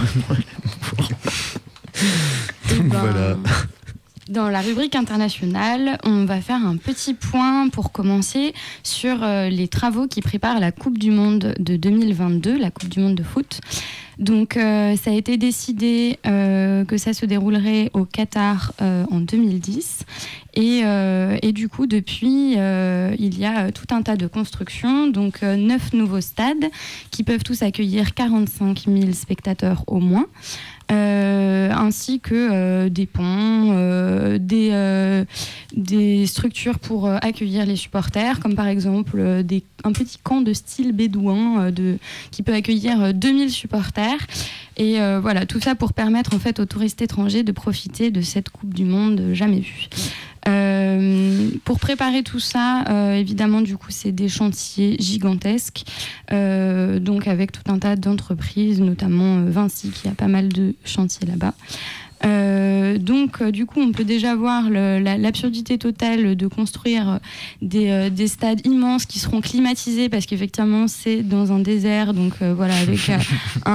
donc ben, voilà. Dans la rubrique internationale, on va faire un petit point pour commencer sur euh, les travaux qui préparent la Coupe du Monde de deux mille vingt-deux, la Coupe du Monde de foot. Donc euh, ça a été décidé euh, que ça se déroulerait au Qatar euh, en deux mille dix, et, euh, et du coup depuis euh, il y a tout un tas de constructions, donc euh, neuf nouveaux stades qui peuvent tous accueillir quarante-cinq mille spectateurs au moins. Euh, ainsi que euh, des ponts, euh, des, euh, des structures pour euh, accueillir les supporters, comme par exemple euh, des, un petit camp de style bédouin euh, de, qui peut accueillir euh, deux mille supporters. Et euh, voilà, tout ça pour permettre en fait aux touristes étrangers de profiter de cette Coupe du Monde jamais vue. Euh, pour préparer tout ça, euh, évidemment, du coup, c'est des chantiers gigantesques, euh, donc avec tout un tas d'entreprises, notamment euh, Vinci, qui a pas mal de chantiers là-bas. Euh, donc, euh, du coup, on peut déjà voir le, la, l'absurdité totale de construire des, euh, des stades immenses qui seront climatisés, parce qu'effectivement, c'est dans un désert, donc euh, voilà, avec, euh,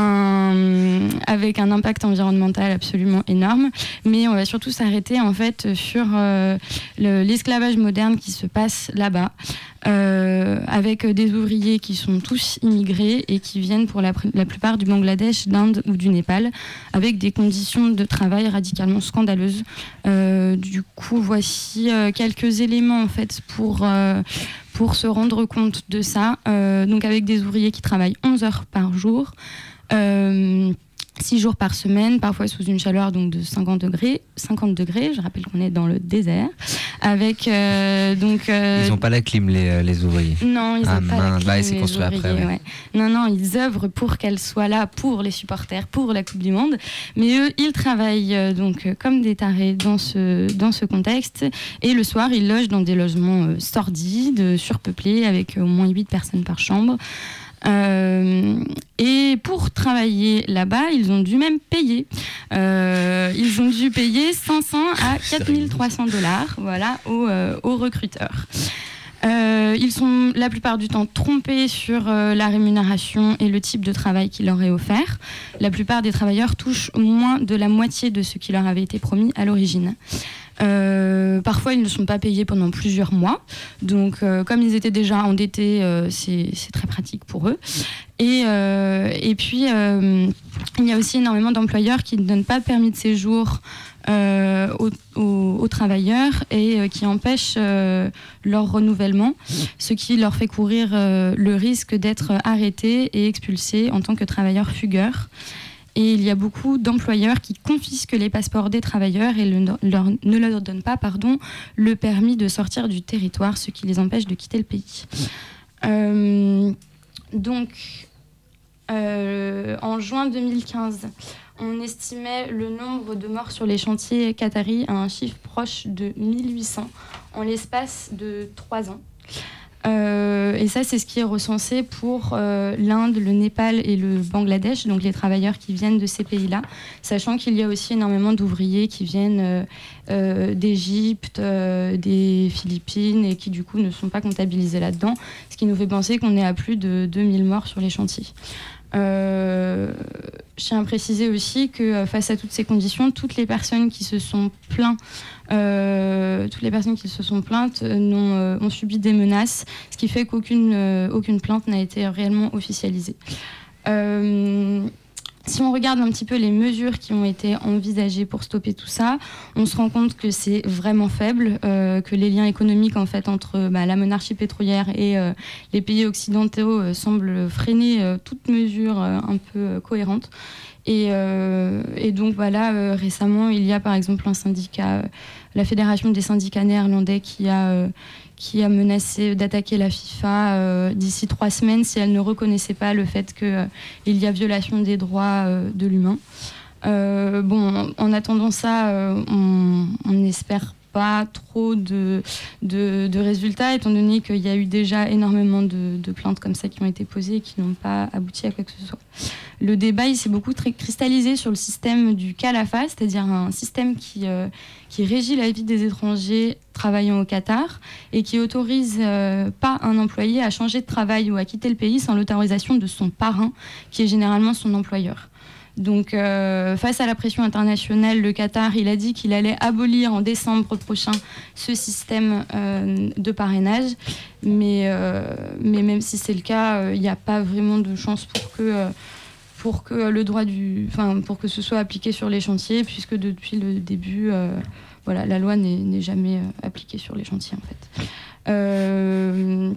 un, avec un impact environnemental absolument énorme. Mais on va surtout s'arrêter en fait sur euh, le, l'esclavage moderne qui se passe là-bas. Euh, avec des ouvriers qui sont tous immigrés et qui viennent pour la, la plupart du Bangladesh, d'Inde ou du Népal, avec des conditions de travail radicalement scandaleuses. Euh, du coup, voici euh, quelques éléments en fait pour, euh, pour se rendre compte de ça. Euh, donc avec des ouvriers qui travaillent onze heures par jour, euh, six jours par semaine, parfois sous une chaleur donc de cinquante degrés, cinquante degrés, je rappelle qu'on est dans le désert, avec euh, donc... Euh, ils n'ont pas la clim, les, les ouvriers. Non, ils n'ont ah, pas mince, la clim, bah, c'est les construit ouvriers, après, ouais. Ouais. Non, non, ils œuvrent pour qu'elle soit là pour les supporters, pour la Coupe du Monde, mais eux, ils travaillent euh, donc euh, comme des tarés dans ce, dans ce contexte, et le soir, ils logent dans des logements euh, sordides, surpeuplés, avec euh, au moins huit personnes par chambre. Euh, et pour travailler là-bas, ils ont dû même payer. Euh, ils ont dû payer cinq cents à quatre mille trois cents dollars, voilà, aux, euh, aux recruteurs. Euh, ils sont la plupart du temps trompés sur euh, la rémunération et le type de travail qui leur est offert. La plupart des travailleurs touchent moins de la moitié de ce qui leur avait été promis à l'origine. Euh, parfois, ils ne sont pas payés pendant plusieurs mois. Donc, euh, comme ils étaient déjà endettés, euh, c'est, c'est très pratique pour eux. Et, euh, et puis, euh, il y a aussi énormément d'employeurs qui ne donnent pas de permis de séjour euh, aux, aux, aux travailleurs et euh, qui empêchent euh, leur renouvellement, ce qui leur fait courir euh, le risque d'être arrêtés et expulsés en tant que travailleurs fugueurs. Et il y a beaucoup d'employeurs qui confisquent les passeports des travailleurs et le, leur, ne leur donnent pas pardon, le permis de sortir du territoire, ce qui les empêche de quitter le pays. Euh, donc, euh, en juin deux mille quinze, on estimait le nombre de morts sur les chantiers qataris à un chiffre proche de mille huit cents en l'espace de trois ans. Euh, et ça, c'est ce qui est recensé pour euh, l'Inde, le Népal et le Bangladesh, donc les travailleurs qui viennent de ces pays-là, sachant qu'il y a aussi énormément d'ouvriers qui viennent euh, euh, d'Égypte, euh, des Philippines et qui du coup ne sont pas comptabilisés là-dedans, ce qui nous fait penser qu'on est à plus de deux mille morts sur les chantiers. Euh, je tiens à préciser aussi que face à toutes ces conditions, toutes les personnes qui se sont plaintes, euh, toutes les personnes qui se sont plaintes n'ont, euh, ont subi des menaces, ce qui fait qu'aucune euh, aucune plainte n'a été réellement officialisée. Euh, Si on regarde un petit peu les mesures qui ont été envisagées pour stopper tout ça, on se rend compte que c'est vraiment faible, euh, que les liens économiques en fait, entre bah, la monarchie pétrolière et euh, les pays occidentaux euh, semblent freiner euh, toute mesure euh, un peu euh, cohérente. Et, euh, et donc voilà, euh, récemment, il y a par exemple un syndicat, euh, la Fédération des syndicats néerlandais, qui a... Euh, qui a menacé d'attaquer la FIFA euh, d'ici trois semaines si elle ne reconnaissait pas le fait qu'il euh, y a violation des droits euh, de l'humain. Euh, bon, en attendant ça, euh, on, on espère pas trop de, de, de résultats, étant donné qu'il y a eu déjà énormément de, de plaintes comme ça qui ont été posées et qui n'ont pas abouti à quoi que ce soit. Le débat, il s'est beaucoup très cristallisé sur le système du Khalafa, c'est-à-dire un système qui, euh, qui régit la vie des étrangers travaillant au Qatar et qui autorise euh, pas un employé à changer de travail ou à quitter le pays sans l'autorisation de son parrain, qui est généralement son employeur. Donc, euh, face à la pression internationale, le Qatar, il a dit qu'il allait abolir en décembre prochain ce système euh, de parrainage. Mais, euh, mais même si c'est le cas, il euh, n'y a pas vraiment de chance pour que, euh, pour que le droit du, enfin, pour que ce soit appliqué sur les chantiers, puisque depuis le début, euh, voilà, la loi n'est, n'est jamais euh, appliquée sur les chantiers, en fait. Euh,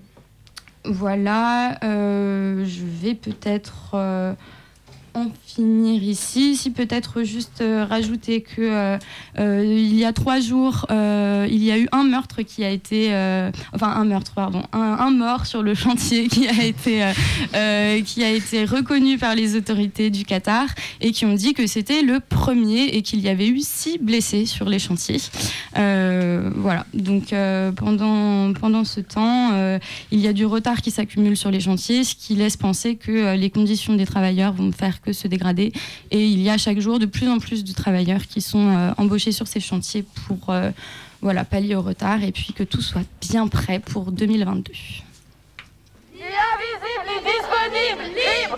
voilà, euh, je vais peut-être... Euh, en finir ici. Si peut-être juste euh, rajouter que euh, euh, il y a trois jours, euh, il y a eu un meurtre qui a été, euh, enfin un meurtre, pardon, un, un mort sur le chantier qui a été, euh, euh, qui a été reconnu par les autorités du Qatar et qui ont dit que c'était le premier et qu'il y avait eu six blessés sur les chantiers. Euh, voilà. Donc euh, pendant pendant ce temps, euh, il y a du retard qui s'accumule sur les chantiers, ce qui laisse penser que euh, les conditions des travailleurs vont faire que se dégrader, et il y a chaque jour de plus en plus de travailleurs qui sont euh, embauchés sur ces chantiers pour euh, voilà, pallier au retard et puis que tout soit bien prêt pour deux mille vingt-deux. Invisible, disponible, libre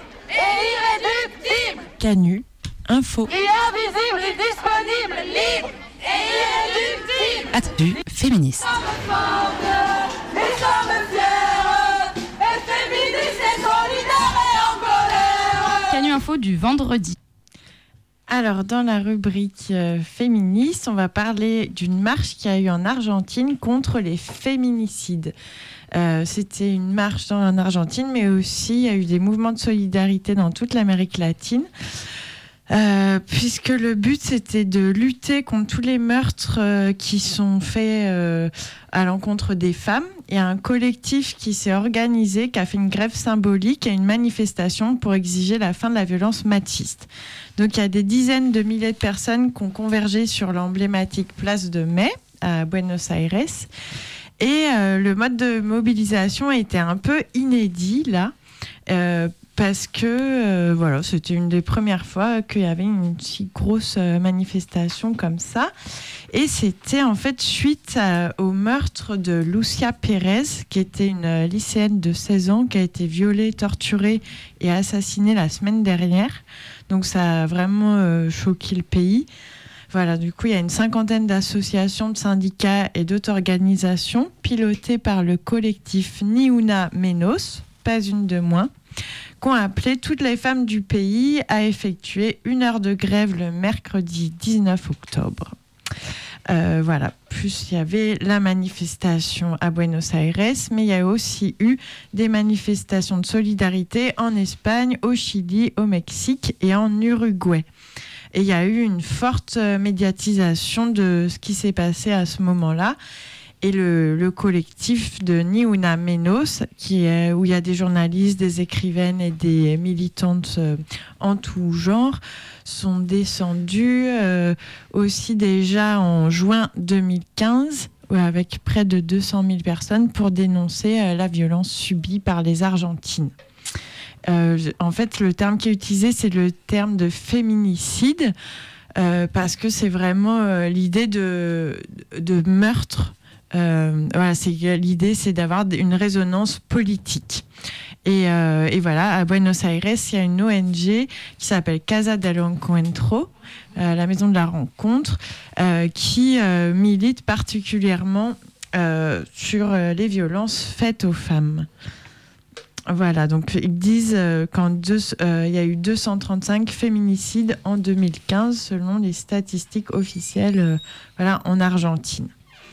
et irréductible. Canu, info. Invisible, disponible, libre et irréductible. Actu féministe. Nous sommes fiers, et féministes et solidaires et en colère. Canu Info du vendredi. Alors, dans la rubrique euh, féministe, on va parler d'une marche qui a eu en Argentine contre les féminicides. Euh, c'était une marche dans, en Argentine, mais aussi il y a eu des mouvements de solidarité dans toute l'Amérique latine. Euh, puisque le but c'était de lutter contre tous les meurtres euh, qui sont faits euh, à l'encontre des femmes. Il y a un collectif qui s'est organisé, qui a fait une grève symbolique et une manifestation pour exiger la fin de la violence machiste. Donc il y a des dizaines de milliers de personnes qui ont convergé sur l'emblématique place de Mai à Buenos Aires. Et euh, le mode de mobilisation était un peu inédit là. Euh, parce que euh, voilà, c'était une des premières fois qu'il y avait une si grosse euh, manifestation comme ça. Et c'était en fait suite à, au meurtre de Lucia Pérez, qui était une euh, lycéenne de seize ans, qui a été violée, torturée et assassinée la semaine dernière. Donc ça a vraiment euh, choqué le pays. Voilà, du coup, il y a une cinquantaine d'associations, de syndicats et d'autres organisations pilotées par le collectif Ni Una Menos, pas une de moins, qui ont appelé toutes les femmes du pays à effectuer une heure de grève le mercredi dix-neuf octobre. Euh, voilà, plus il y avait la manifestation à Buenos Aires, mais il y a aussi eu des manifestations de solidarité en Espagne, au Chili, au Mexique et en Uruguay. Et il y a eu une forte médiatisation de ce qui s'est passé à ce moment-là. Et le, le collectif de Ni Una Menos, qui est, où il y a des journalistes, des écrivaines et des militantes euh, en tout genre, sont descendus euh, aussi déjà en juin deux mille quinze, avec près de deux cent mille personnes pour dénoncer euh, la violence subie par les Argentines. Euh, en fait, le terme qui est utilisé, c'est le terme de féminicide, euh, parce que c'est vraiment euh, l'idée de, de meurtre. Euh, voilà, c'est, l'idée, c'est d'avoir une résonance politique. Et, euh, et voilà, à Buenos Aires, il y a une O N G qui s'appelle Casa del Encuentro, euh, la maison de la rencontre, euh, qui euh, milite particulièrement euh, sur euh, les violences faites aux femmes. Voilà, donc ils disent euh, qu'il euh, y a eu deux cent trente-cinq féminicides en deux mille quinze, selon les statistiques officielles euh, voilà, en Argentine.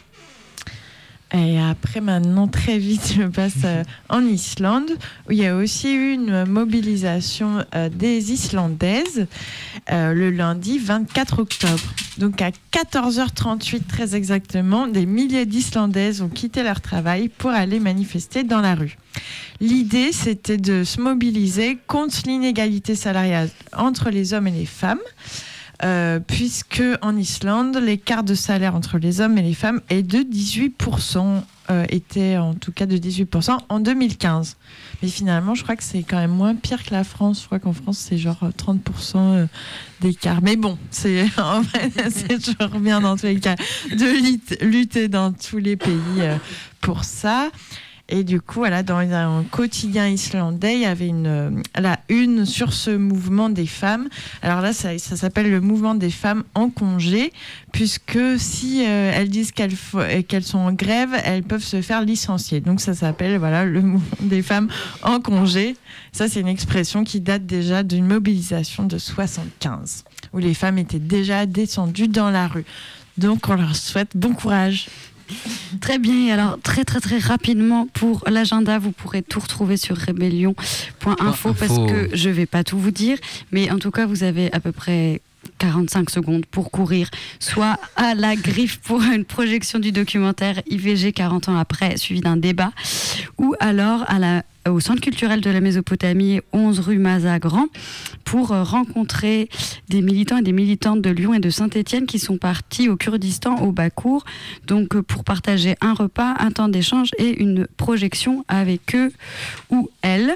Et après, maintenant, très vite, je passe euh, en Islande, où il y a aussi eu une mobilisation euh, des Islandaises euh, le lundi vingt-quatre octobre. Donc à quatorze heures trente-huit, très exactement, des milliers d'Islandaises ont quitté leur travail pour aller manifester dans la rue. L'idée, c'était de se mobiliser contre l'inégalité salariale entre les hommes et les femmes. Euh, puisque en Islande, l'écart de salaire entre les hommes et les femmes est de dix-huit pour cent, euh, était en tout cas de dix-huit pour cent en deux mille quinze. Mais finalement, je crois que c'est quand même moins pire que la France. Je crois qu'en France, c'est genre trente pour cent d'écart. Mais bon, c'est, en fait, c'est toujours bien dans tous les cas de lutter dans tous les pays euh, pour ça. Et du coup, voilà, dans un quotidien islandais, il y avait une, la une sur ce mouvement des femmes. Alors là, ça, ça s'appelle le mouvement des femmes en congé, puisque si euh, elles disent qu'elles, qu'elles sont en grève, elles peuvent se faire licencier. Donc ça s'appelle voilà, le mouvement des femmes en congé. Ça, c'est une expression qui date déjà d'une mobilisation de soixante-quinze, où les femmes étaient déjà descendues dans la rue. Donc on leur souhaite bon courage. Très bien, alors très très très rapidement pour l'agenda, vous pourrez tout retrouver sur rébellion point info parce que je ne vais pas tout vous dire, mais en tout cas vous avez à peu près quarante-cinq secondes pour courir, soit à la Griffe pour une projection du documentaire I V G quarante ans après, suivi d'un débat, ou alors à la au Centre culturel de la Mésopotamie, onze rue Mazagran, pour rencontrer des militants et des militantes de Lyon et de Saint-Étienne qui sont partis au Kurdistan, au Bakour, donc pour partager un repas, un temps d'échange et une projection avec eux ou elles.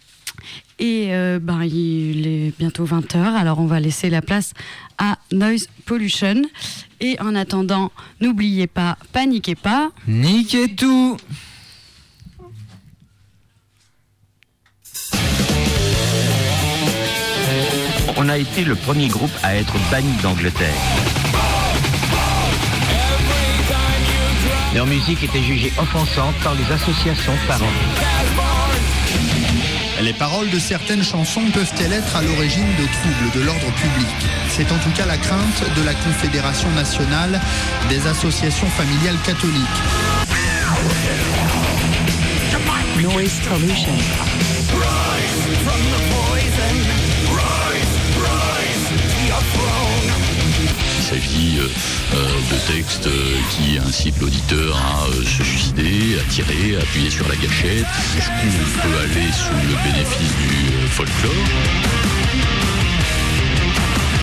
Et euh, ben, il est bientôt vingt heures, alors on va laisser la place à Noise Pollution. Et en attendant, n'oubliez pas, paniquez pas. Niquez tout. On a été le premier groupe à être banni d'Angleterre. Leur musique était jugée offensante par les associations de parents. Les paroles de certaines chansons peuvent-elles être à l'origine de troubles de l'ordre public ? C'est en tout cas la crainte de la Confédération nationale des associations familiales catholiques. Noise Pollution. Il s'agit euh, de textes qui incitent l'auditeur à euh, se suicider, à tirer, à appuyer sur la gâchette. On peut aller sous le bénéfice du euh, folklore.